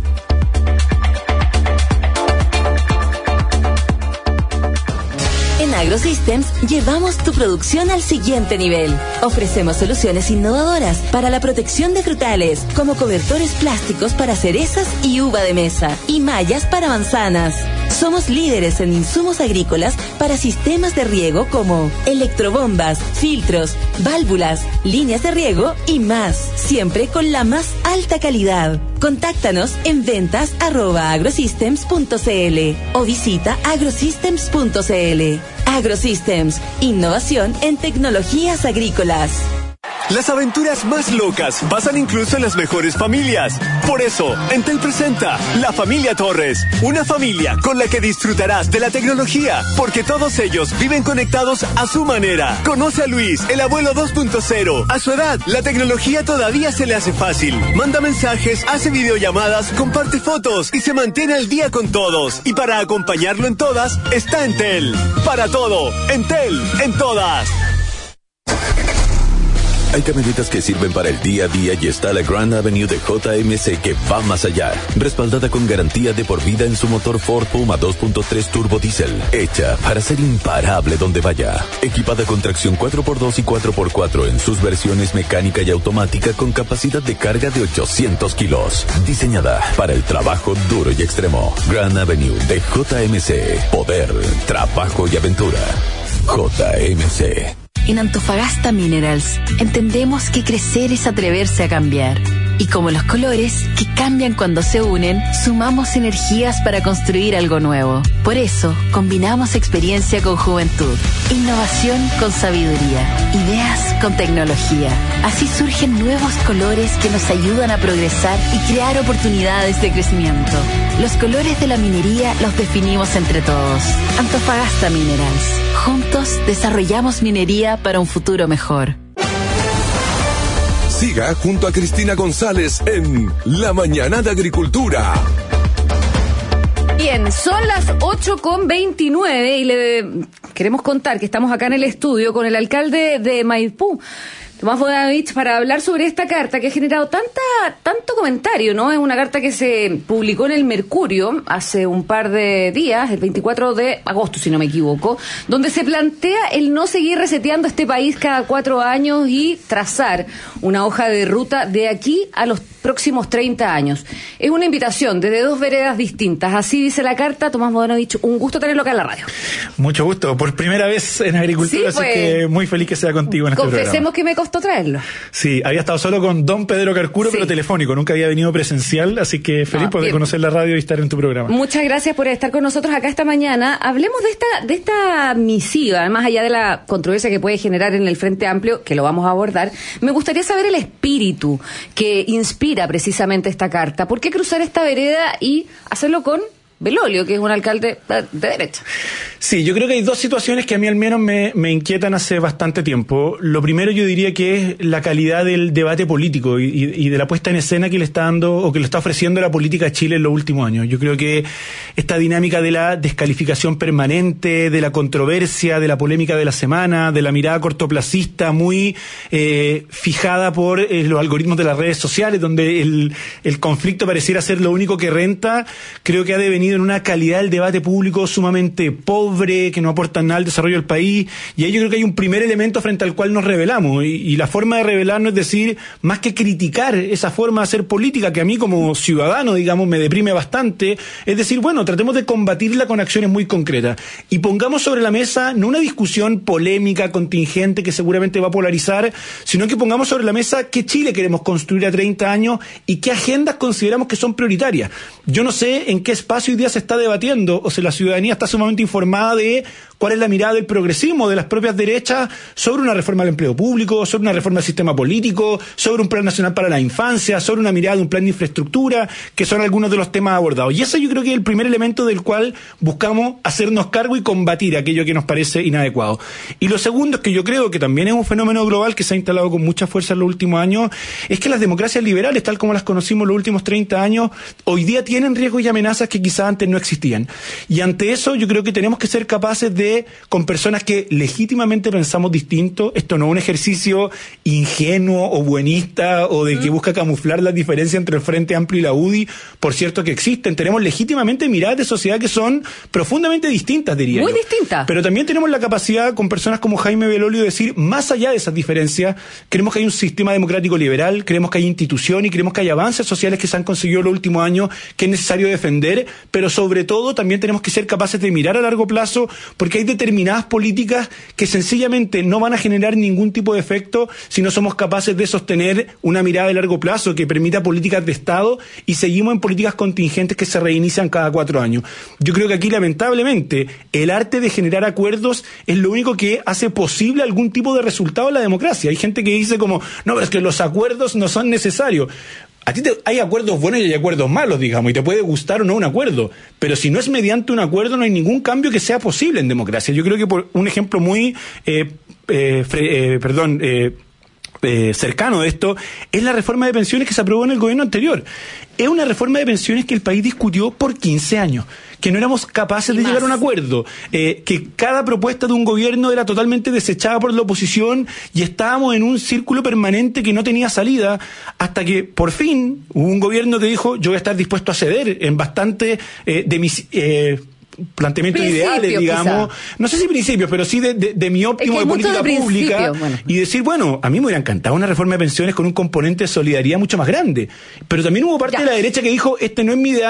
En AgroSystems llevamos tu producción al siguiente nivel. Ofrecemos soluciones innovadoras para la protección de frutales, como cobertores plásticos para cerezas y uva de mesa, y mallas para manzanas. Somos líderes en insumos agrícolas para sistemas de riego como electrobombas, filtros, válvulas, líneas de riego y más, siempre con la más alta calidad. Contáctanos en ventas arroba agrosystems punto c l o visita agrosystems punto c l. AgroSystems, innovación en tecnologías agrícolas. Las aventuras más locas pasan incluso en las mejores familias. Por eso, Entel presenta La Familia Torres, una familia con la que disfrutarás de la tecnología, porque todos ellos viven conectados a su manera. Conoce a Luis, el abuelo dos punto cero. A su edad, la tecnología todavía se le hace fácil. Manda mensajes, hace videollamadas, comparte fotos y se mantiene al día con todos. Y para acompañarlo en todas, está Entel. Para todo, Entel, en todas. Hay camionetas que sirven para el día a día y está la Grand Avenue de J M C que va más allá. Respaldada con garantía de por vida en su motor Ford Puma dos punto tres turbo diésel. Hecha para ser imparable donde vaya. Equipada con tracción cuatro por dos y cuatro por cuatro en sus versiones mecánica y automática con capacidad de carga de ochocientos kilos. Diseñada para el trabajo duro y extremo. Grand Avenue de J M C. Poder, trabajo y aventura. J M C. En Antofagasta Minerals entendemos que crecer es atreverse a cambiar. Y como los colores, que cambian cuando se unen, sumamos energías para construir algo nuevo. Por eso, combinamos experiencia con juventud, innovación con sabiduría, ideas con tecnología. Así surgen nuevos colores que nos ayudan a progresar y crear oportunidades de crecimiento. Los colores de la minería los definimos entre todos. Antofagasta Minerals. Juntos desarrollamos minería para un futuro mejor. Siga junto a Cristina González en La Mañana de Agricultura. Bien, son las ocho con veintinueve y le queremos contar que estamos acá en el estudio con el alcalde de Maipú, Tomás Bodanovich, para hablar sobre esta carta que ha generado tanta tanto comentario, ¿no? Es una carta que se publicó en el Mercurio hace un par de días, el veinticuatro de agosto, si no me equivoco, donde se plantea el no seguir reseteando este país cada cuatro años y trazar una hoja de ruta de aquí a los próximos treinta años. Es una invitación desde dos veredas distintas. Así dice la carta. Tomás Bodanovich, un gusto tenerlo acá en la radio. Mucho gusto. Por primera vez en Agricultura, sí, pues, así que muy feliz que sea contigo en este programa. Confesemos que me costó traerlo. Sí, había estado solo con don Pedro Carcuro, sí, pero telefónico. Nunca había venido presencial, así que feliz no, por conocer la radio y estar en tu programa. Muchas gracias por estar con nosotros acá esta mañana. Hablemos de esta, de esta misiva, más allá de la controversia que puede generar en el Frente Amplio, que lo vamos a abordar. Me gustaría saber el espíritu que inspira precisamente esta carta. ¿Por qué cruzar esta vereda y hacerlo con Belolio, que es un alcalde de derecha? Sí, yo creo que hay dos situaciones que a mí al menos me, me inquietan hace bastante tiempo. Lo primero, yo diría que es la calidad del debate político y, y de la puesta en escena que le está dando o que le está ofreciendo la política a Chile en los últimos años. Yo creo que esta dinámica de la descalificación permanente, de la controversia, de la polémica de la semana, de la mirada cortoplacista muy eh, fijada por eh, los algoritmos de las redes sociales, donde el, el conflicto pareciera ser lo único que renta, creo que ha devenido en una calidad del debate público sumamente pobre, que no aportan nada al desarrollo del país, y ahí yo creo que hay un primer elemento frente al cual nos rebelamos, y, y la forma de rebelarnos es decir, más que criticar esa forma de hacer política, que a mí como ciudadano, digamos, me deprime bastante, es decir, bueno, tratemos de combatirla con acciones muy concretas, y pongamos sobre la mesa no una discusión polémica, contingente, que seguramente va a polarizar, sino que pongamos sobre la mesa qué Chile queremos construir a treinta años, y qué agendas consideramos que son prioritarias. Yo no sé en qué espacio hoy día se está debatiendo, o si la ciudadanía está sumamente informada de cuál es la mirada del progresismo, de las propias derechas, sobre una reforma del empleo público, sobre una reforma del sistema político, sobre un plan nacional para la infancia, sobre una mirada de un plan de infraestructura, que son algunos de los temas abordados. Y ese yo creo que es el primer elemento del cual buscamos hacernos cargo y combatir aquello que nos parece inadecuado. Y lo segundo es que yo creo que también es un fenómeno global que se ha instalado con mucha fuerza en los últimos años, es que las democracias liberales, tal como las conocimos en los últimos treinta años, hoy día tienen riesgos y amenazas que quizás antes no existían. Y ante eso yo creo que tenemos que ser capaces de, con personas que legítimamente pensamos distinto, esto no es un ejercicio ingenuo o buenista o de que busca camuflar las diferencias entre el Frente Amplio y la U D I, por cierto que existen, tenemos legítimamente miradas de sociedad que son profundamente distintas, diría Muy yo. distintas. Pero también tenemos la capacidad, con personas como Jaime Belolio, de decir, más allá de esas diferencias, creemos que hay un sistema democrático liberal, creemos que hay institución y creemos que hay avances sociales que se han conseguido en los últimos años que es necesario defender, pero sobre todo también tenemos que ser capaces de mirar a largo plazo, porque hay determinadas políticas que sencillamente no van a generar ningún tipo de efecto si no somos capaces de sostener una mirada de largo plazo que permita políticas de Estado y seguimos en políticas contingentes que se reinician cada cuatro años. Yo creo que aquí, lamentablemente, el arte de generar acuerdos es lo único que hace posible algún tipo de resultado en la democracia. Hay gente que dice como, no, pero es que los acuerdos no son necesarios. A ti te, hay acuerdos buenos y hay acuerdos malos, digamos, y te puede gustar o no un acuerdo, pero si no es mediante un acuerdo no hay ningún cambio que sea posible en democracia. Yo creo que por un ejemplo muy, eh, eh, fre, eh, perdón, eh, eh, cercano de esto, es la reforma de pensiones que se aprobó en el gobierno anterior. Es una reforma de pensiones que el país discutió por quince años, que no éramos capaces de llegar a un acuerdo, eh, que cada propuesta de un gobierno era totalmente desechada por la oposición y estábamos en un círculo permanente que no tenía salida, hasta que por fin hubo un gobierno que dijo, yo voy a estar dispuesto a ceder en bastante eh, de mis... Eh, planteamientos ideales, digamos, quizá. No sé si principios, pero sí de, de, de mi óptimo es de política de pública, bueno. Y decir, bueno, a mí me hubiera encantado una reforma de pensiones con un componente de solidaridad mucho más grande, pero también hubo parte ya. de la derecha que dijo, este no es mi ideal,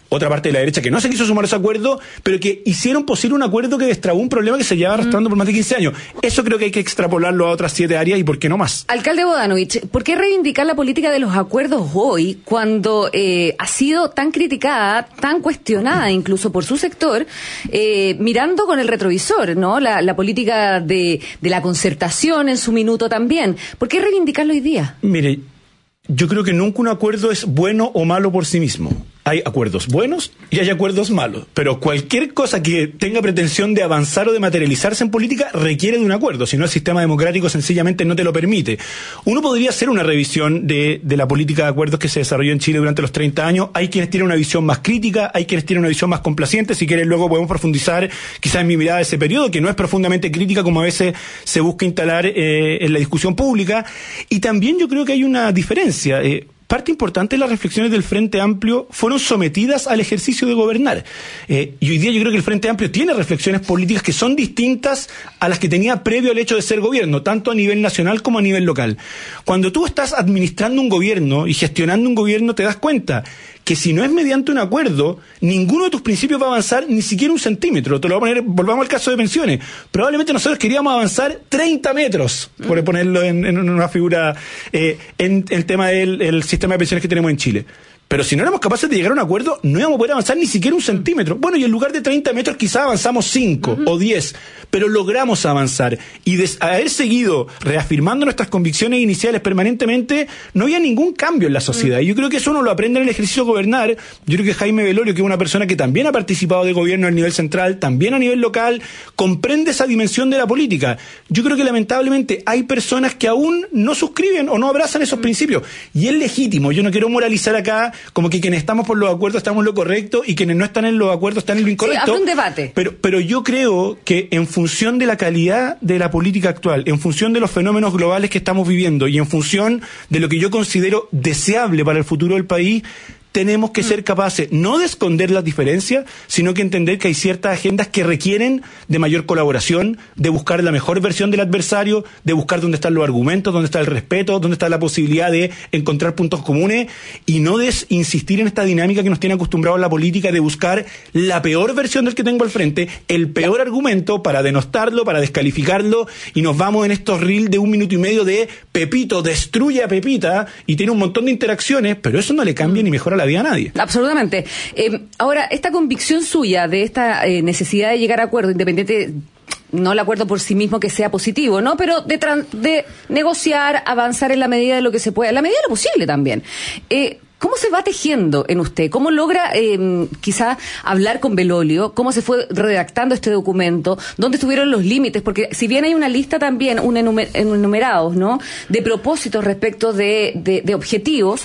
otra parte de la derecha que no se quiso sumar a ese acuerdo, pero que hicieron posible un acuerdo que destrabó un problema que se llevaba arrastrando mm. por más de quince años. Eso creo que hay que extrapolarlo a otras siete áreas y por qué no más. Alcalde Bodanovich, ¿por qué reivindicar la política de los acuerdos hoy cuando eh, ha sido tan criticada, tan cuestionada incluso por su sector, eh, mirando con el retrovisor, ¿no? La, la política de, de la concertación en su minuto también. ¿Por qué reivindicarlo hoy día? Mire, yo creo que nunca un acuerdo es bueno o malo por sí mismo. Hay acuerdos buenos y hay acuerdos malos, pero cualquier cosa que tenga pretensión de avanzar o de materializarse en política requiere de un acuerdo, si no el sistema democrático sencillamente no te lo permite. Uno podría hacer una revisión de, de la política de acuerdos que se desarrolló en Chile durante los treinta años. Hay quienes tienen una visión más crítica, hay quienes tienen una visión más complaciente. Si quieren luego podemos profundizar quizás en mi mirada de ese periodo, que no es profundamente crítica como a veces se busca instalar eh, en la discusión pública. Y también yo creo que hay una diferencia. Eh, Parte importante de las reflexiones del Frente Amplio fueron sometidas al ejercicio de gobernar. Eh, y hoy día yo creo que el Frente Amplio tiene reflexiones políticas que son distintas a las que tenía previo al hecho de ser gobierno, tanto a nivel nacional como a nivel local. Cuando tú estás administrando un gobierno y gestionando un gobierno, te das cuenta que si no es mediante un acuerdo, ninguno de tus principios va a avanzar ni siquiera un centímetro. Te lo voy a poner, volvamos al caso de pensiones. Probablemente nosotros queríamos avanzar treinta metros, por ponerlo en, en una figura, eh, en el tema del el sistema de pensiones que tenemos en Chile. Pero si no éramos capaces de llegar a un acuerdo, no íbamos a poder avanzar ni siquiera un centímetro. Bueno, y en lugar de treinta metros quizás avanzamos cinco uh-huh. o diez, pero logramos avanzar. Y de haber seguido reafirmando nuestras convicciones iniciales permanentemente, no había ningún cambio en la sociedad. Uh-huh. Y yo creo que eso uno lo aprende en el ejercicio de gobernar. Yo creo que Jaime Velorio, que es una persona que también ha participado de gobierno a nivel central, también a nivel local, comprende esa dimensión de la política. Yo creo que lamentablemente hay personas que aún no suscriben o no abrazan esos uh-huh. principios. Y es legítimo. Yo no quiero moralizar acá como que quienes estamos por los acuerdos estamos en lo correcto y quienes no están en los acuerdos están en lo incorrecto. Sí, habrá un debate. Pero, pero yo creo que en función de la calidad de la política actual, en función de los fenómenos globales que estamos viviendo y en función de lo que yo considero deseable para el futuro del país, tenemos que ser capaces no de esconder las diferencias, sino que entender que hay ciertas agendas que requieren de mayor colaboración, de buscar la mejor versión del adversario, de buscar dónde están los argumentos, dónde está el respeto, dónde está la posibilidad de encontrar puntos comunes y no de insistir en esta dinámica que nos tiene acostumbrados a la política de buscar la peor versión del que tengo al frente, el peor argumento para denostarlo, para descalificarlo, y nos vamos en estos reels de un minuto y medio de Pepito destruye a Pepita y tiene un montón de interacciones, pero eso no le cambia ni mejora la vida a nadie. Absolutamente. Eh, ahora, esta convicción suya de esta eh, necesidad de llegar a acuerdo, independiente, no el acuerdo por sí mismo que sea positivo, ¿no? Pero de, de negociar, avanzar en la medida de lo que se pueda, en la medida de lo posible también. Eh, ¿Cómo se va tejiendo en usted? ¿Cómo logra eh, quizá hablar con Belolio? ¿Cómo se fue redactando este documento? ¿Dónde estuvieron los límites? Porque si bien hay una lista también, un enumer, enumerados, ¿no? De propósitos respecto de, de, de objetivos,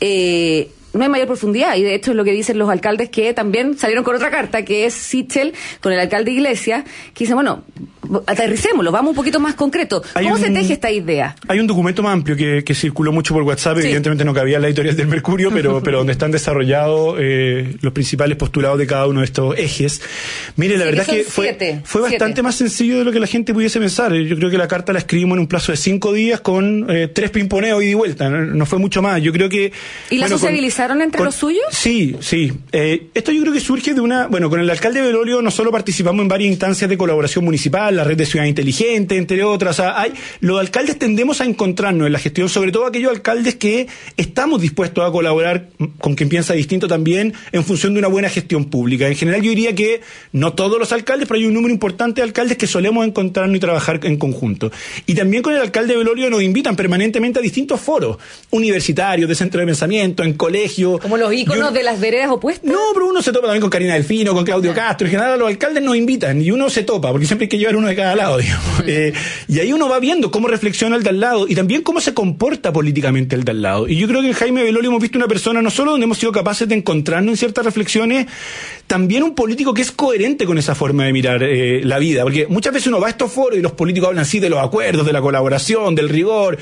eh, no hay mayor profundidad, y de hecho es lo que dicen los alcaldes que también salieron con otra carta, que es Sichel con el alcalde Iglesias, que dice, bueno, aterricémoslo, vamos un poquito más concreto. ¿Cómo un, se teje esta idea? Hay un documento más amplio que, que circuló mucho por WhatsApp, sí. Evidentemente no cabía en la editorial del Mercurio, pero, pero donde están desarrollados eh, los principales postulados de cada uno de estos ejes. Mire, la sí, verdad que, que fue, siete, fue bastante siete. más sencillo de lo que la gente pudiese pensar. Yo creo que la carta la escribimos en un plazo de cinco días con eh, tres pimponeos ida y vuelta, no, no fue mucho más. Yo creo que... ¿Y la bueno, sociabilizaron con, entre con, los suyos? Sí, sí. Eh, esto yo creo que surge de una... Bueno, con el alcalde Belolio no solo participamos en varias instancias de colaboración municipal, la red de Ciudad Inteligente, entre otras. O sea, hay, los alcaldes tendemos a encontrarnos en la gestión, sobre todo aquellos alcaldes que estamos dispuestos a colaborar con quien piensa distinto también en función de una buena gestión pública. En general yo diría que no todos los alcaldes, pero hay un número importante de alcaldes que solemos encontrarnos y trabajar en conjunto. Y también con el alcalde Belolio nos invitan permanentemente a distintos foros universitarios, de centro de pensamiento, en colegios. Como los íconos yo, de las veredas opuestas. No, pero uno se topa también con Karina Delfino, con Claudio Castro. En general a los alcaldes nos invitan y uno se topa, porque siempre hay que llevar uno de cada lado, digamos. Mm. Eh, y ahí uno va viendo cómo reflexiona el de al lado y también cómo se comporta políticamente el de al lado. Y yo creo que en Jaime Belolio hemos visto una persona no solo donde hemos sido capaces de encontrarnos en ciertas reflexiones, también un político que es coherente con esa forma de mirar eh, la vida. Porque muchas veces uno va a estos foros y los políticos hablan así de los acuerdos, de la colaboración, del rigor.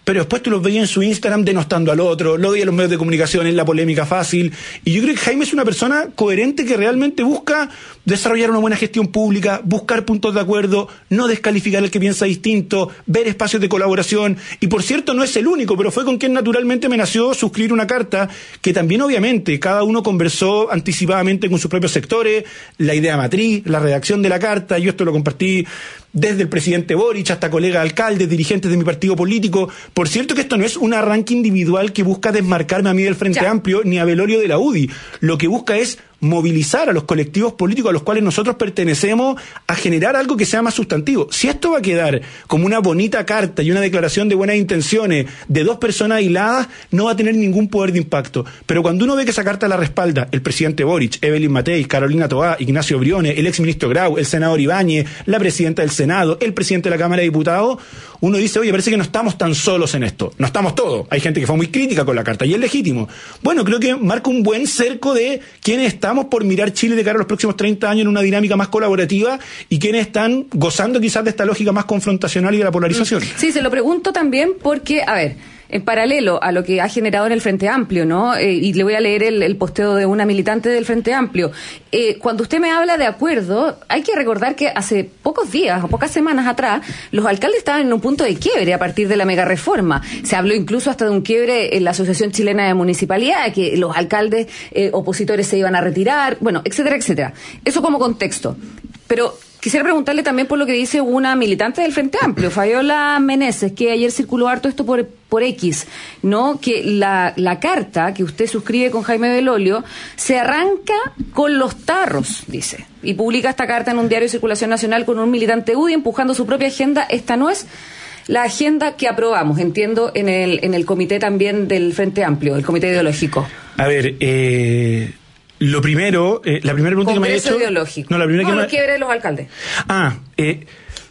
pero después tú los veías en su Instagram denostando al otro, lo veías en los medios de comunicación, en la polémica fácil, y yo creo que Jaime es una persona coherente que realmente busca desarrollar una buena gestión pública, buscar puntos de acuerdo, no descalificar al que piensa distinto, ver espacios de colaboración, y por cierto no es el único, pero fue con quien naturalmente me nació suscribir una carta que también obviamente cada uno conversó anticipadamente con sus propios sectores, la idea matriz, la redacción de la carta, yo esto lo compartí desde el presidente Boric hasta colegas alcaldes, dirigentes de mi partido político. Por cierto que esto no es un arranque individual que busca desmarcarme a mí del Frente ya. Amplio ni a Belolio de la U D I. Lo que busca es movilizar a los colectivos políticos a los cuales nosotros pertenecemos a generar algo que sea más sustantivo. Si esto va a quedar como una bonita carta y una declaración de buenas intenciones de dos personas aisladas, no va a tener ningún poder de impacto. Pero cuando uno ve que esa carta la respalda el presidente Boric, Evelyn Matei, Carolina Toá, Ignacio Briones, el exministro Grau, el senador Ibáñez, la presidenta del Senado, el presidente de la Cámara de Diputados, uno dice, oye, parece que no estamos tan solos en esto. No estamos todos. Hay gente que fue muy crítica con la carta y es legítimo. Bueno, creo que marca un buen cerco de quienes estamos por mirar Chile de cara a los próximos treinta años en una dinámica más colaborativa y quienes están gozando quizás de esta lógica más confrontacional y de la polarización. Sí, se lo pregunto también porque, a ver, en paralelo a lo que ha generado en el Frente Amplio, ¿no? Eh, y le voy a leer el, el posteo de una militante del Frente Amplio. Eh, cuando usted me habla de acuerdo, hay que recordar que hace pocos días o pocas semanas atrás, los alcaldes estaban en un punto de quiebre a partir de la mega reforma. Se habló incluso hasta de un quiebre en la Asociación Chilena de Municipalidades, que los alcaldes eh, opositores se iban a retirar, bueno, etcétera, etcétera. Eso como contexto. Pero quisiera preguntarle también por lo que dice una militante del Frente Amplio, Fabiola Meneses, que ayer circuló harto esto por, por X, ¿no? Que la, la carta que usted suscribe con Jaime Belolio se arranca con los tarros, dice, y publica esta carta en un diario de circulación nacional con un militante U D I empujando su propia agenda. Esta no es la agenda que aprobamos, entiendo, en el, en el comité también del Frente Amplio, el comité ideológico. A ver, eh... Lo primero, eh, la primera pregunta Congreso que me ha hecho... ideológico. No, la primera no, que lo me... quiebre de los alcaldes. Ah, eh,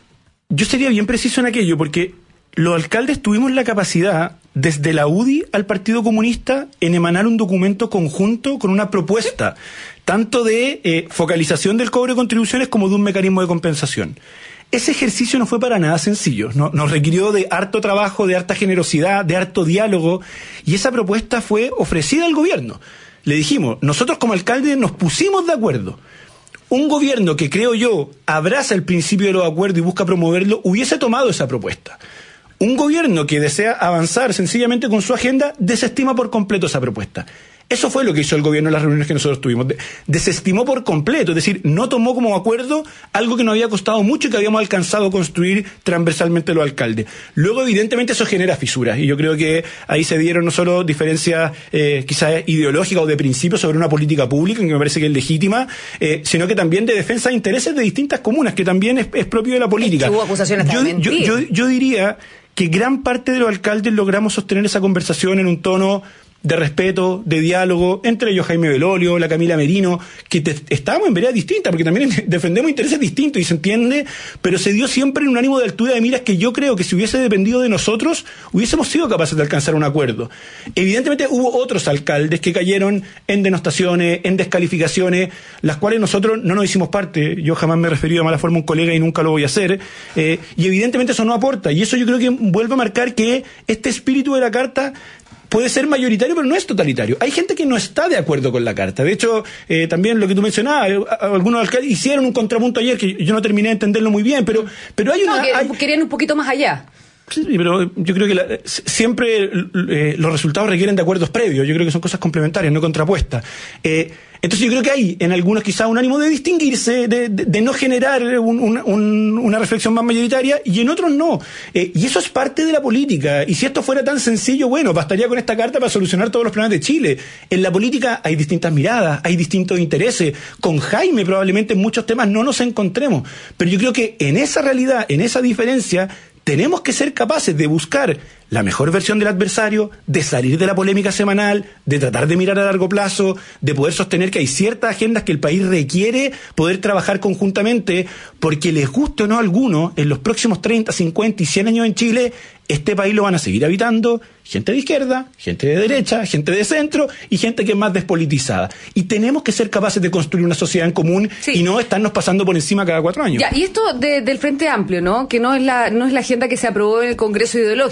yo sería bien preciso en aquello, porque los alcaldes tuvimos la capacidad, desde la U D I al Partido Comunista, en emanar un documento conjunto con una propuesta, tanto de eh, focalización del cobro de contribuciones como de un mecanismo de compensación. Ese ejercicio no fue para nada sencillo, no, nos requirió de harto trabajo, de harta generosidad, de harto diálogo, y esa propuesta fue ofrecida al gobierno. Le dijimos, nosotros como alcaldes nos pusimos de acuerdo. Un gobierno que, creo yo, abraza el principio de los acuerdos y busca promoverlo, hubiese tomado esa propuesta. Un gobierno que desea avanzar sencillamente con su agenda, desestima por completo esa propuesta. Eso fue lo que hizo el gobierno en las reuniones que nosotros tuvimos. Desestimó por completo, es decir, no tomó como acuerdo algo que nos había costado mucho y que habíamos alcanzado a construir transversalmente los alcaldes. Luego, evidentemente, eso genera fisuras, y yo creo que ahí se dieron no solo diferencias eh, quizás ideológicas o de principios sobre una política pública, que me parece que es legítima, eh, sino que también de defensa de intereses de distintas comunas, que también es, es propio de la política. Es que hubo acusaciones yo, de yo, yo, yo diría que gran parte de los alcaldes logramos sostener esa conversación en un tono de respeto, de diálogo, entre ellos Jaime Belolio, la Camila Merino, que te, estábamos en veredas distintas, porque también defendemos intereses distintos y se entiende, pero se dio siempre en un ánimo de altura de miras que yo creo que si hubiese dependido de nosotros, hubiésemos sido capaces de alcanzar un acuerdo. Evidentemente hubo otros alcaldes que cayeron en denostaciones, en descalificaciones, las cuales nosotros no nos hicimos parte. Yo jamás me he referido de mala forma a un colega y nunca lo voy a hacer, eh, y evidentemente eso no aporta, y eso yo creo que vuelve a marcar que este espíritu de la carta puede ser mayoritario, pero no es totalitario. Hay gente que no está de acuerdo con la carta. De hecho, eh, también lo que tú mencionabas, eh, algunos alcaldes hicieron un contrapunto ayer que yo no terminé de entenderlo muy bien, pero, pero hay una... No, que hay... querían un poquito más allá. Sí, pero yo creo que la, siempre eh, los resultados requieren de acuerdos previos. Yo creo que son cosas complementarias, no contrapuestas. Eh, entonces yo creo que hay en algunos quizás un ánimo de distinguirse, de, de, de no generar un, un, un, una reflexión más mayoritaria, y en otros no. Eh, y eso es parte de la política. Y si esto fuera tan sencillo, bueno, bastaría con esta carta para solucionar todos los problemas de Chile. En la política hay distintas miradas, hay distintos intereses. Con Jaime probablemente en muchos temas no nos encontremos. Pero yo creo que en esa realidad, en esa diferencia, tenemos que ser capaces de buscar la mejor versión del adversario, de salir de la polémica semanal, de tratar de mirar a largo plazo, de poder sostener que hay ciertas agendas que el país requiere poder trabajar conjuntamente, porque les guste o no a alguno, en los próximos treinta, cincuenta y cien años en Chile, este país lo van a seguir habitando gente de izquierda, gente de derecha, gente de centro y gente que es más despolitizada. Y tenemos que ser capaces de construir una sociedad en común, sí, y no estarnos pasando por encima cada cuatro años. Ya, y esto de, del Frente Amplio, ¿no? Que no es la no es la agenda que se aprobó en el Congreso Ideológico, donde, por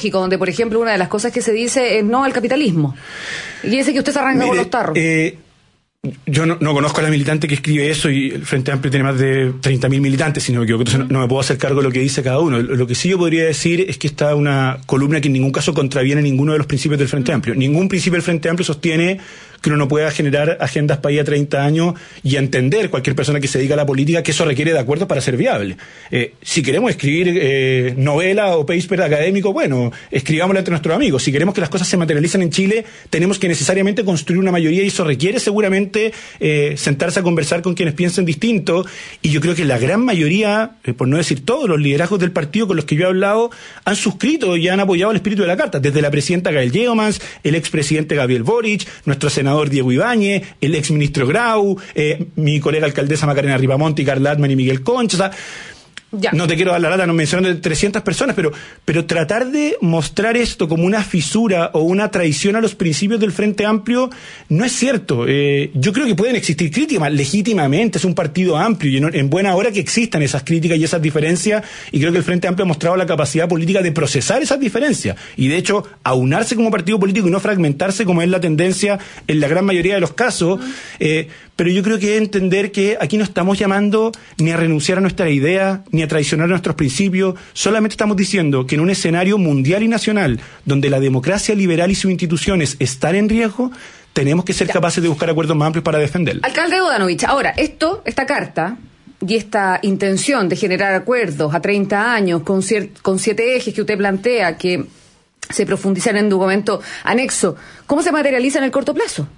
por ejemplo, una de las cosas que se dice es no al capitalismo. Y dice que usted se arranca con los tarros. Eh, Yo no, no conozco a la militante que escribe eso, y el Frente Amplio tiene más de treinta mil militantes, si no me equivoco, entonces no, no me puedo hacer cargo de lo que dice cada uno. Lo que sí yo podría decir es que esta es una columna que en ningún caso contraviene ninguno de los principios del Frente Amplio. Ningún principio del Frente Amplio sostiene que uno no pueda generar agendas para ir a treinta años y entender, cualquier persona que se dedica a la política, que eso requiere de acuerdos para ser viable. Eh, si queremos escribir eh, novela o paper académico, bueno, escribámosla entre nuestros amigos. Si queremos que las cosas se materialicen en Chile, tenemos que necesariamente construir una mayoría, y eso requiere seguramente eh, sentarse a conversar con quienes piensen distinto. Y yo creo que la gran mayoría, eh, por no decir todos los liderazgos del partido con los que yo he hablado, han suscrito y han apoyado el espíritu de la carta, desde la presidenta Gael Yeomans, el expresidente Gabriel Boric, nuestro senador Diego Ibáñez, el exministro Grau, eh, mi colega alcaldesa Macarena Ripamonti, Carla Atman y Miguel Concha. O sea, ya. No te quiero dar la lata, no mencionando trescientas personas, pero, pero tratar de mostrar esto como una fisura o una traición a los principios del Frente Amplio no es cierto. Eh, yo creo que pueden existir críticas, legítimamente, es un partido amplio, y en, en buena hora que existan esas críticas y esas diferencias, y creo que el Frente Amplio ha mostrado la capacidad política de procesar esas diferencias, y de hecho, aunarse como partido político y no fragmentarse como es la tendencia en la gran mayoría de los casos. eh, pero yo creo que entender que aquí no estamos llamando ni a renunciar a nuestra idea, ni a traicionar nuestros principios, solamente estamos diciendo que en un escenario mundial y nacional, donde la democracia liberal y sus instituciones están en riesgo, tenemos que ser ya. capaces de buscar acuerdos más amplios para defenderla. Alcalde Bodanovich, ahora, esto, esta carta y esta intención de generar acuerdos a treinta años con, cier- con siete ejes que usted plantea, que se profundizan en un documento anexo, ¿cómo se materializa en el corto plazo?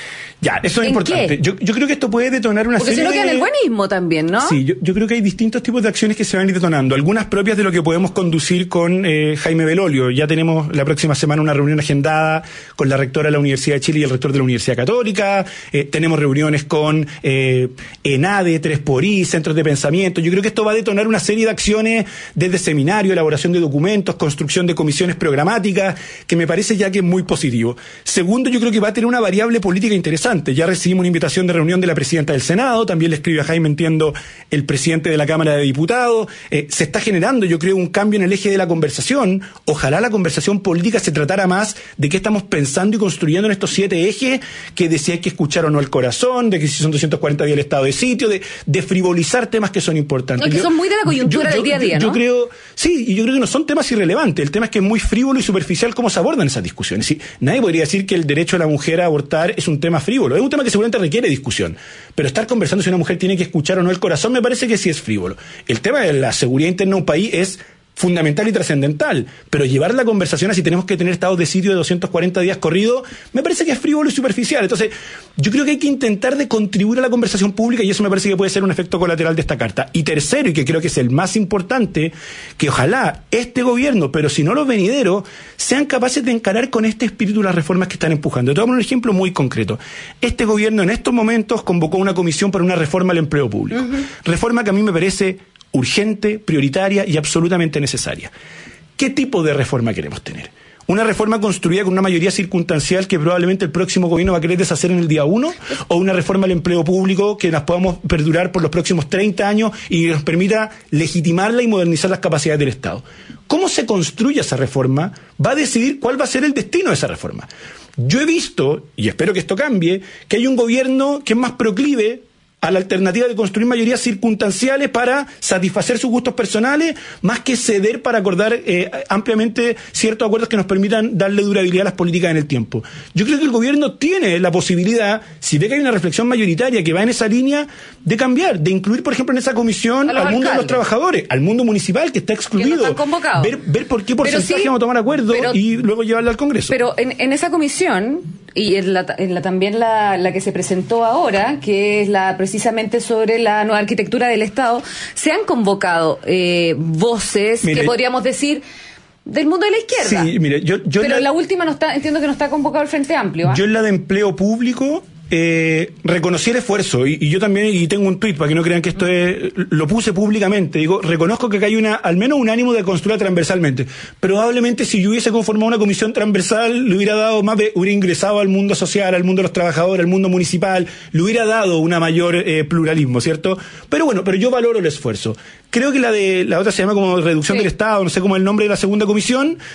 Ya, eso es importante. Yo, yo creo que esto puede detonar una Porque serie de... Porque si no queda en el buenismo también, ¿no? Sí, yo, yo creo que hay distintos tipos de acciones que se van a ir detonando. Algunas propias de lo que podemos conducir con eh, Jaime Belolio. Ya tenemos la próxima semana una reunión agendada con la rectora de la Universidad de Chile y el rector de la Universidad Católica. Eh, tenemos reuniones con eh, ENADE, tres por I, centros de pensamiento. Yo creo que esto va a detonar una serie de acciones desde seminario, elaboración de documentos, construcción de comisiones programáticas, que me parece ya que es muy positivo. Segundo, yo creo que va a tener una variable política interesante. Ya recibimos una invitación de reunión de la presidenta del Senado, también le escribe a Jaime, entiendo, el presidente de la Cámara de Diputados. Eh, se está generando, yo creo, un cambio en el eje de la conversación. Ojalá la conversación política se tratara más de qué estamos pensando y construyendo en estos siete ejes, que de si hay que escuchar o no el corazón, de que si son doscientos cuarenta días el estado de sitio, de, de frivolizar temas que son importantes. No, que yo, son muy de la coyuntura yo, yo, del día a día, yo, ¿no? Yo creo, sí, y yo creo que no son temas irrelevantes. El tema es que es muy frívolo y superficial cómo se abordan esas discusiones. Sí, nadie podría decir que el derecho de la mujer a abortar es un tema frívolo. Es un tema que seguramente requiere discusión. Pero estar conversando si una mujer tiene que escuchar o no el corazón, me parece que sí es frívolo. El tema de la seguridad interna de un país es fundamental y trascendental, pero llevar la conversación a si tenemos que tener estados de sitio de doscientos cuarenta días corridos, me parece que es frívolo y superficial. Entonces, yo creo que hay que intentar de contribuir a la conversación pública, y eso me parece que puede ser un efecto colateral de esta carta. Y tercero, y que creo que es el más importante, que ojalá este gobierno, pero si no los venideros, sean capaces de encarar con este espíritu las reformas que están empujando. Te voy a poner un ejemplo muy concreto. Este gobierno en estos momentos convocó una comisión para una reforma al empleo público. Uh-huh. Reforma que a mí me parece urgente, prioritaria y absolutamente necesaria. ¿Qué tipo de reforma queremos tener? ¿Una reforma construida con una mayoría circunstancial que probablemente el próximo gobierno va a querer deshacer en el día uno? ¿O una reforma al empleo público que las podamos perdurar por los próximos treinta años y nos permita legitimarla y modernizar las capacidades del Estado? ¿Cómo se construye esa reforma? Va a decidir cuál va a ser el destino de esa reforma. Yo he visto, y espero que esto cambie, que hay un gobierno que es más proclive a la alternativa de construir mayorías circunstanciales para satisfacer sus gustos personales, más que ceder para acordar eh, ampliamente ciertos acuerdos que nos permitan darle durabilidad a las políticas en el tiempo. Yo creo que el gobierno tiene la posibilidad, si ve que hay una reflexión mayoritaria que va en esa línea, de cambiar, de incluir, por ejemplo, en esa comisión al mundo de los trabajadores, al mundo municipal que está excluido, que no están ver, ver por qué porcentaje sí, vamos a tomar acuerdo pero, y luego llevarla al Congreso. Pero en, en esa comisión, y en la, en la también la, la que se presentó ahora, que es la precisamente sobre la nueva arquitectura del Estado, se han convocado eh, voces mire, que podríamos decir del mundo de la izquierda. Sí, mire, yo, yo pero la, la última no está, entiendo que no está convocado el Frente Amplio. ¿eh? Yo en la de empleo público eh, reconocí el esfuerzo y, y yo también, y tengo un tuit para que no crean que esto es, lo puse públicamente, digo, reconozco que acá hay una, al menos un ánimo de construirla transversalmente. Probablemente si yo hubiese conformado una comisión transversal, le hubiera dado más, hubiera ingresado al mundo social, al mundo de los trabajadores, al mundo municipal, le hubiera dado una mayor eh, pluralismo, ¿cierto? Pero bueno, pero yo valoro el esfuerzo. Creo que la de, la otra se llama como reducción sí. del Estado, no sé cómo es el nombre de la segunda comisión.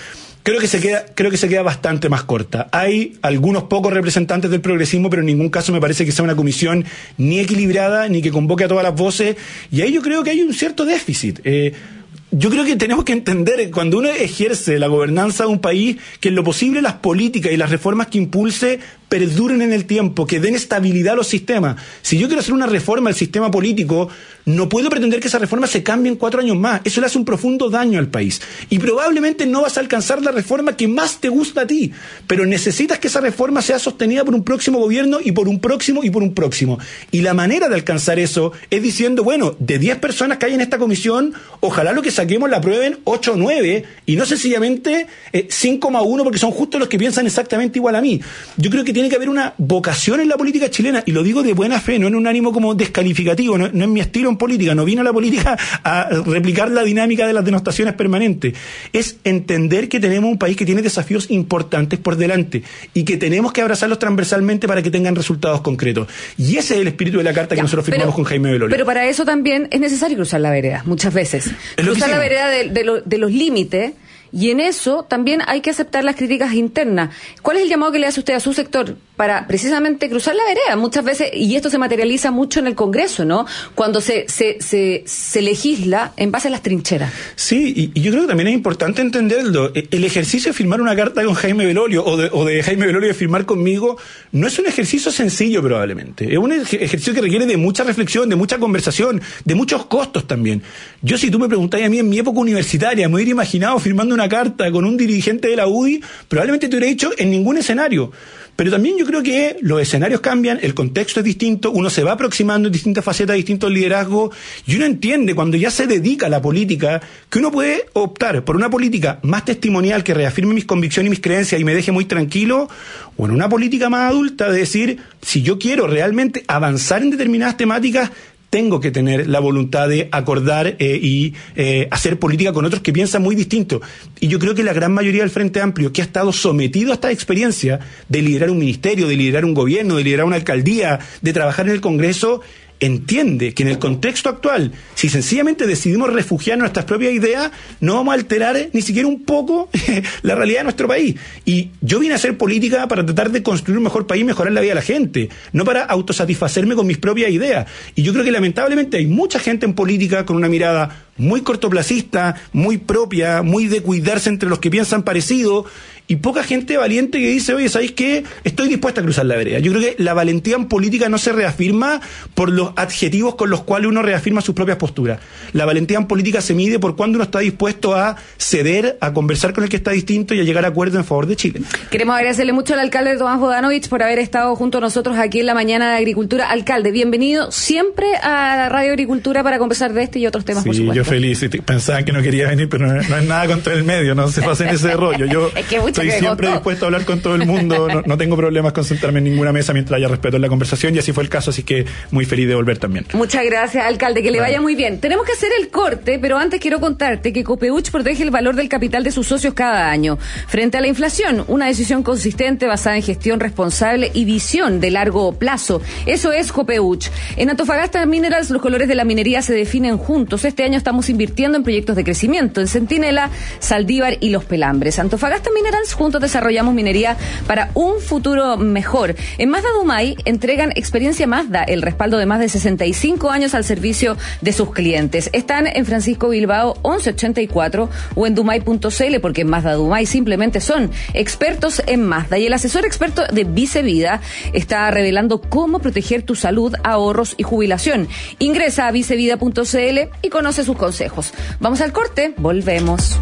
Creo que se queda, creo que se queda bastante más corta. Hay algunos pocos representantes del progresismo, pero en ningún caso me parece que sea una comisión ni equilibrada, ni que convoque a todas las voces, y ahí yo creo que hay un cierto déficit. Eh, Yo creo que tenemos que entender, cuando uno ejerce la gobernanza de un país, que en lo posible las políticas y las reformas que impulse perduren en el tiempo, que den estabilidad a los sistemas. Si yo quiero hacer una reforma al sistema político, no puedo pretender que esa reforma se cambie en cuatro años más. Eso le hace un profundo daño al país. Y probablemente no vas a alcanzar la reforma que más te gusta a ti, pero necesitas que esa reforma sea sostenida por un próximo gobierno y por un próximo y por un próximo. Y la manera de alcanzar eso es diciendo, bueno, de diez personas que hay en esta comisión, ojalá lo que saquemos la aprueben ocho o nueve, y no sencillamente eh, cinco más uno, porque son justo los que piensan exactamente igual a mí. Yo creo que tiene que haber una vocación en la política chilena, y lo digo de buena fe, no en un ánimo como descalificativo, no, no es mi estilo en política, no vino a la política a replicar la dinámica de las denostaciones permanentes. Es entender que tenemos un país que tiene desafíos importantes por delante, y que tenemos que abrazarlos transversalmente para que tengan resultados concretos. Y ese es el espíritu de la carta ya, que nosotros firmamos pero, con Jaime Belolio. Pero para eso también es necesario cruzar la vereda, muchas veces. Cruzar la vereda de, de, lo, de los límites, y en eso también hay que aceptar las críticas internas. ¿Cuál es el llamado que le hace usted a su sector para precisamente cruzar la vereda? Muchas veces, y esto se materializa mucho en el Congreso, ¿no? Cuando se se se, se legisla en base a las trincheras. Sí, y, y yo creo que también es importante entenderlo. El ejercicio de firmar una carta con Jaime Belolio, o de, o de Jaime Belolio de firmar conmigo, no es un ejercicio sencillo probablemente. Es un ejercicio que requiere de mucha reflexión, de mucha conversación, de muchos costos también. Yo, si tú me preguntáis a mí en mi época universitaria, me hubiera imaginado firmando una carta con un dirigente de la U D I, probablemente te hubiera dicho en ningún escenario. Pero también yo creo que los escenarios cambian, el contexto es distinto, uno se va aproximando en distintas facetas, distintos liderazgos, y uno entiende cuando ya se dedica a la política que uno puede optar por una política más testimonial que reafirme mis convicciones y mis creencias y me deje muy tranquilo, o en una política más adulta de decir, si yo quiero realmente avanzar en determinadas temáticas, tengo que tener la voluntad de acordar eh, y eh, hacer política con otros que piensan muy distinto. Y yo creo que la gran mayoría del Frente Amplio, que ha estado sometido a esta experiencia de liderar un ministerio, de liderar un gobierno, de liderar una alcaldía, de trabajar en el Congreso, entiende que en el contexto actual, si sencillamente decidimos refugiar nuestras propias ideas, no vamos a alterar ni siquiera un poco la realidad de nuestro país. Y yo vine a hacer política para tratar de construir un mejor país y mejorar la vida de la gente, no para autosatisfacerme con mis propias ideas. Y yo creo que lamentablemente hay mucha gente en política con una mirada muy cortoplacista, muy propia, muy de cuidarse entre los que piensan parecido, y poca gente valiente que dice, oye, ¿sabéis qué? Estoy dispuesta a cruzar la vereda. Yo creo que la valentía en política no se reafirma por los adjetivos con los cuales uno reafirma sus propias posturas. La valentía en política se mide por cuando uno está dispuesto a ceder, a conversar con el que está distinto y a llegar a acuerdos en favor de Chile. Queremos agradecerle mucho al alcalde Tomás Bodanovich por haber estado junto a nosotros aquí en la mañana de Agricultura. Alcalde, bienvenido siempre a Radio Agricultura para conversar de este y otros temas, sí, por supuesto. Yo feliz. Pensaban que no quería venir, pero no, no es nada contra el medio, no se pasen ese rollo. Yo es que estoy siempre dispuesto a hablar con todo el mundo, no, no tengo problemas con sentarme en ninguna mesa mientras haya respeto en la conversación, y así fue el caso, así que muy feliz de volver también. Muchas gracias, alcalde, que le vaya muy bien. Tenemos que hacer el corte, pero antes quiero contarte que Copeuch protege el valor del capital de sus socios cada año. Frente a la inflación, una decisión consistente basada en gestión responsable y visión de largo plazo. Eso es Copeuch. En Antofagasta Minerals, los colores de la minería se definen juntos. Este año estamos invirtiendo en proyectos de crecimiento, en Centinela, Saldívar y Los Pelambres. Antofagasta Minerals, juntos desarrollamos minería para un futuro mejor. En Mazda Dumay entregan experiencia Mazda, el respaldo de más de sesenta y cinco años al servicio de sus clientes. Están en Francisco Bilbao once ochenta y cuatro o en dumay punto c l, porque en Mazda Dumay simplemente son expertos en Mazda. Y el asesor experto de Vicevida está revelando cómo proteger tu salud, ahorros y jubilación. Ingresa a vicevida punto c l y conoce sus consejos. Vamos al corte, volvemos.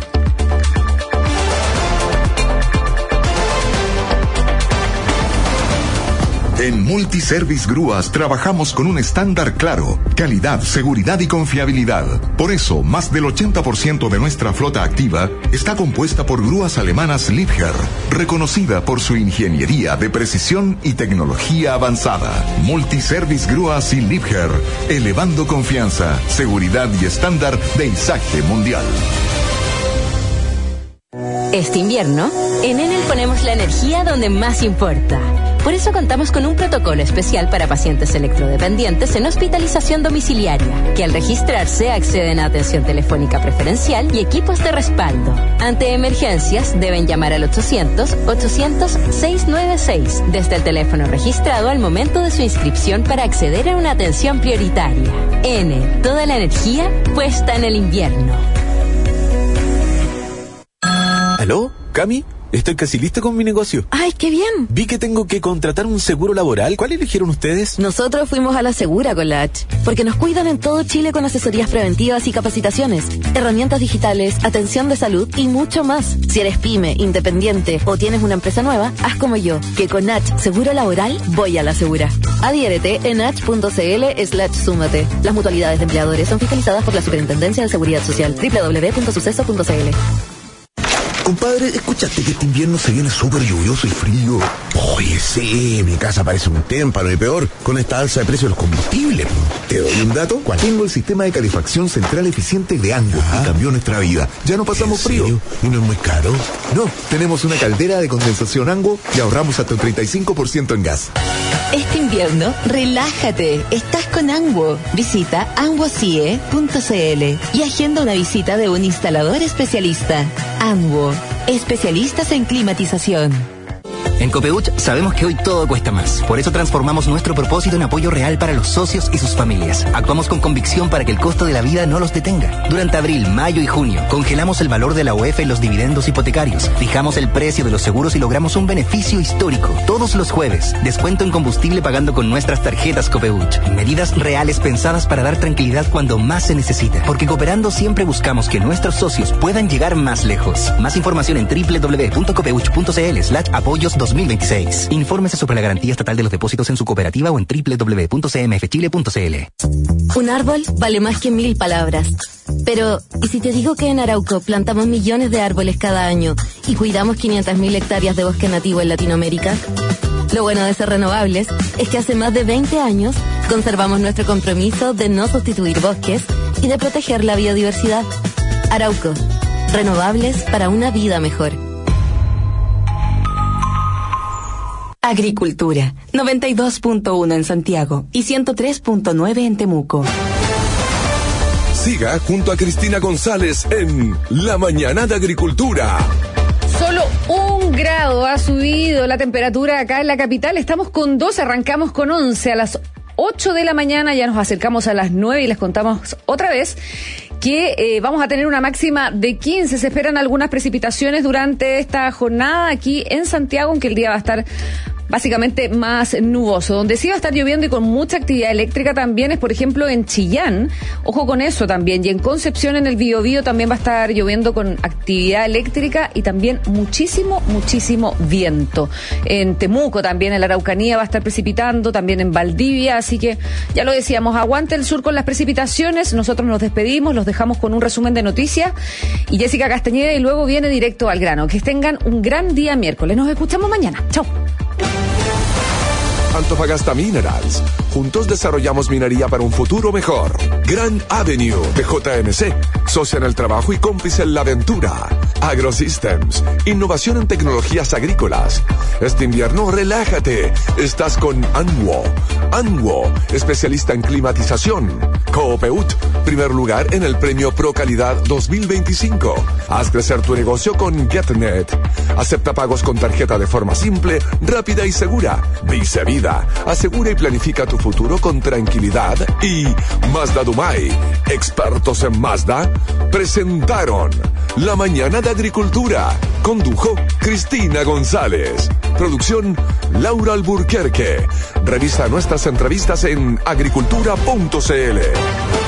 En Multiservice Grúas trabajamos con un estándar claro, calidad, seguridad y confiabilidad. Por eso, más del ochenta por ciento de nuestra flota activa está compuesta por grúas alemanas Liebherr, reconocida por su ingeniería de precisión y tecnología avanzada. Multiservice Grúas y Liebherr, elevando confianza, seguridad y estándar de izaje mundial. Este invierno, en Enel ponemos la energía donde más importa. Por eso contamos con un protocolo especial para pacientes electrodependientes en hospitalización domiciliaria, que al registrarse acceden a atención telefónica preferencial y equipos de respaldo. Ante emergencias, deben llamar al ochocientos, ochocientos, seiscientos noventa y seis desde el teléfono registrado al momento de su inscripción para acceder a una atención prioritaria. N, toda la energía puesta en el invierno. ¿Aló? ¿Cami? Estoy casi listo con mi negocio. ¡Ay, qué bien! Vi que tengo que contratar un seguro laboral. ¿Cuál eligieron ustedes? Nosotros fuimos a la Segura con la H, porque nos cuidan en todo Chile con asesorías preventivas y capacitaciones, herramientas digitales, atención de salud y mucho más. Si eres pyme, independiente o tienes una empresa nueva, haz como yo, que con H Seguro Laboral voy a la Segura. Adhiérete en h.cl slash súmate. Las mutualidades de empleadores son fiscalizadas por la Superintendencia de Seguridad Social. doble u doble u doble u punto suceso punto c l. Compadre, ¿escuchaste que este invierno se viene súper lluvioso y frío? Oye, sí, mi casa parece un témpano y peor con esta alza de precios de los combustibles. ¿Te doy un dato? ¿Cuál? Tengo el sistema de calefacción central eficiente de Ango y cambió nuestra vida. Ya no pasamos frío. ¿Y no es muy caro? No, tenemos una caldera de condensación Ango y ahorramos hasta un treinta y cinco por ciento en gas. Este invierno, relájate. Estás con Anguo. Visita anguo c i e punto c l y agenda una visita de un instalador especialista. Anguo, especialistas en climatización. En Copeuch sabemos que hoy todo cuesta más. Por eso transformamos nuestro propósito en apoyo real para los socios y sus familias. Actuamos con convicción para que el costo de la vida no los detenga. Durante abril, mayo y junio, congelamos el valor de la O E F en los dividendos hipotecarios. Fijamos el precio de los seguros y logramos un beneficio histórico. Todos los jueves, descuento en combustible pagando con nuestras tarjetas Copeuch. Medidas reales pensadas para dar tranquilidad cuando más se necesita. Porque cooperando siempre buscamos que nuestros socios puedan llegar más lejos. Más información en doble u doble u doble u punto copeuch punto c l slash apoyos dos mil veintiséis. Infórmese sobre la garantía estatal de los depósitos en su cooperativa o en doble u doble u doble u punto c m f chile punto c l. Un árbol vale más que mil palabras. Pero, ¿y si te digo que en Arauco plantamos millones de árboles cada año y cuidamos quinientas mil hectáreas de bosque nativo en Latinoamérica? Lo bueno de ser renovables es que hace más de veinte años conservamos nuestro compromiso de no sustituir bosques y de proteger la biodiversidad. Arauco, renovables para una vida mejor. Agricultura, noventa y dos punto uno en Santiago y ciento tres punto nueve en Temuco. Siga junto a Cristina González en La Mañana de Agricultura. Solo un grado ha subido la temperatura acá en la capital. Estamos con doce, arrancamos con once. A las ocho de la mañana ya nos acercamos a las nueve y les contamos otra vez que eh, vamos a tener una máxima de quince. Se esperan algunas precipitaciones durante esta jornada aquí en Santiago, aunque el día va a estar básicamente más nuboso. Donde sí va a estar lloviendo y con mucha actividad eléctrica también es, por ejemplo, en Chillán. Ojo con eso también. Y en Concepción, en el Biobío, también va a estar lloviendo con actividad eléctrica y también muchísimo, muchísimo viento. En Temuco también, en la Araucanía va a estar precipitando, también en Valdivia. Así que, ya lo decíamos, aguante el sur con las precipitaciones. Nosotros nos despedimos, los dejamos con un resumen de noticias. Y Jessica Castañeda y luego viene directo al grano. Que tengan un gran día miércoles. Nos escuchamos mañana. Chao. Antofagasta Minerals. Juntos desarrollamos minería para un futuro mejor. Grand Avenue de J M C. Socia en el trabajo y cómplice en la aventura. AgroSystems. Innovación en tecnologías agrícolas. Este invierno, relájate. Estás con Anguo. Anguo, especialista en climatización. Coopeut, primer lugar en el premio Pro Calidad dos mil veinticinco. Haz crecer tu negocio con GetNet. Acepta pagos con tarjeta de forma simple, rápida y segura. Vice Vida, asegura y planifica tu futuro con tranquilidad. Y Mazda Dumay, expertos en Mazda, presentaron La Mañana de Agricultura. Condujo Cristina González. Producción Laura Alburquerque. Revisa nuestras entrevistas en agricultura punto c l.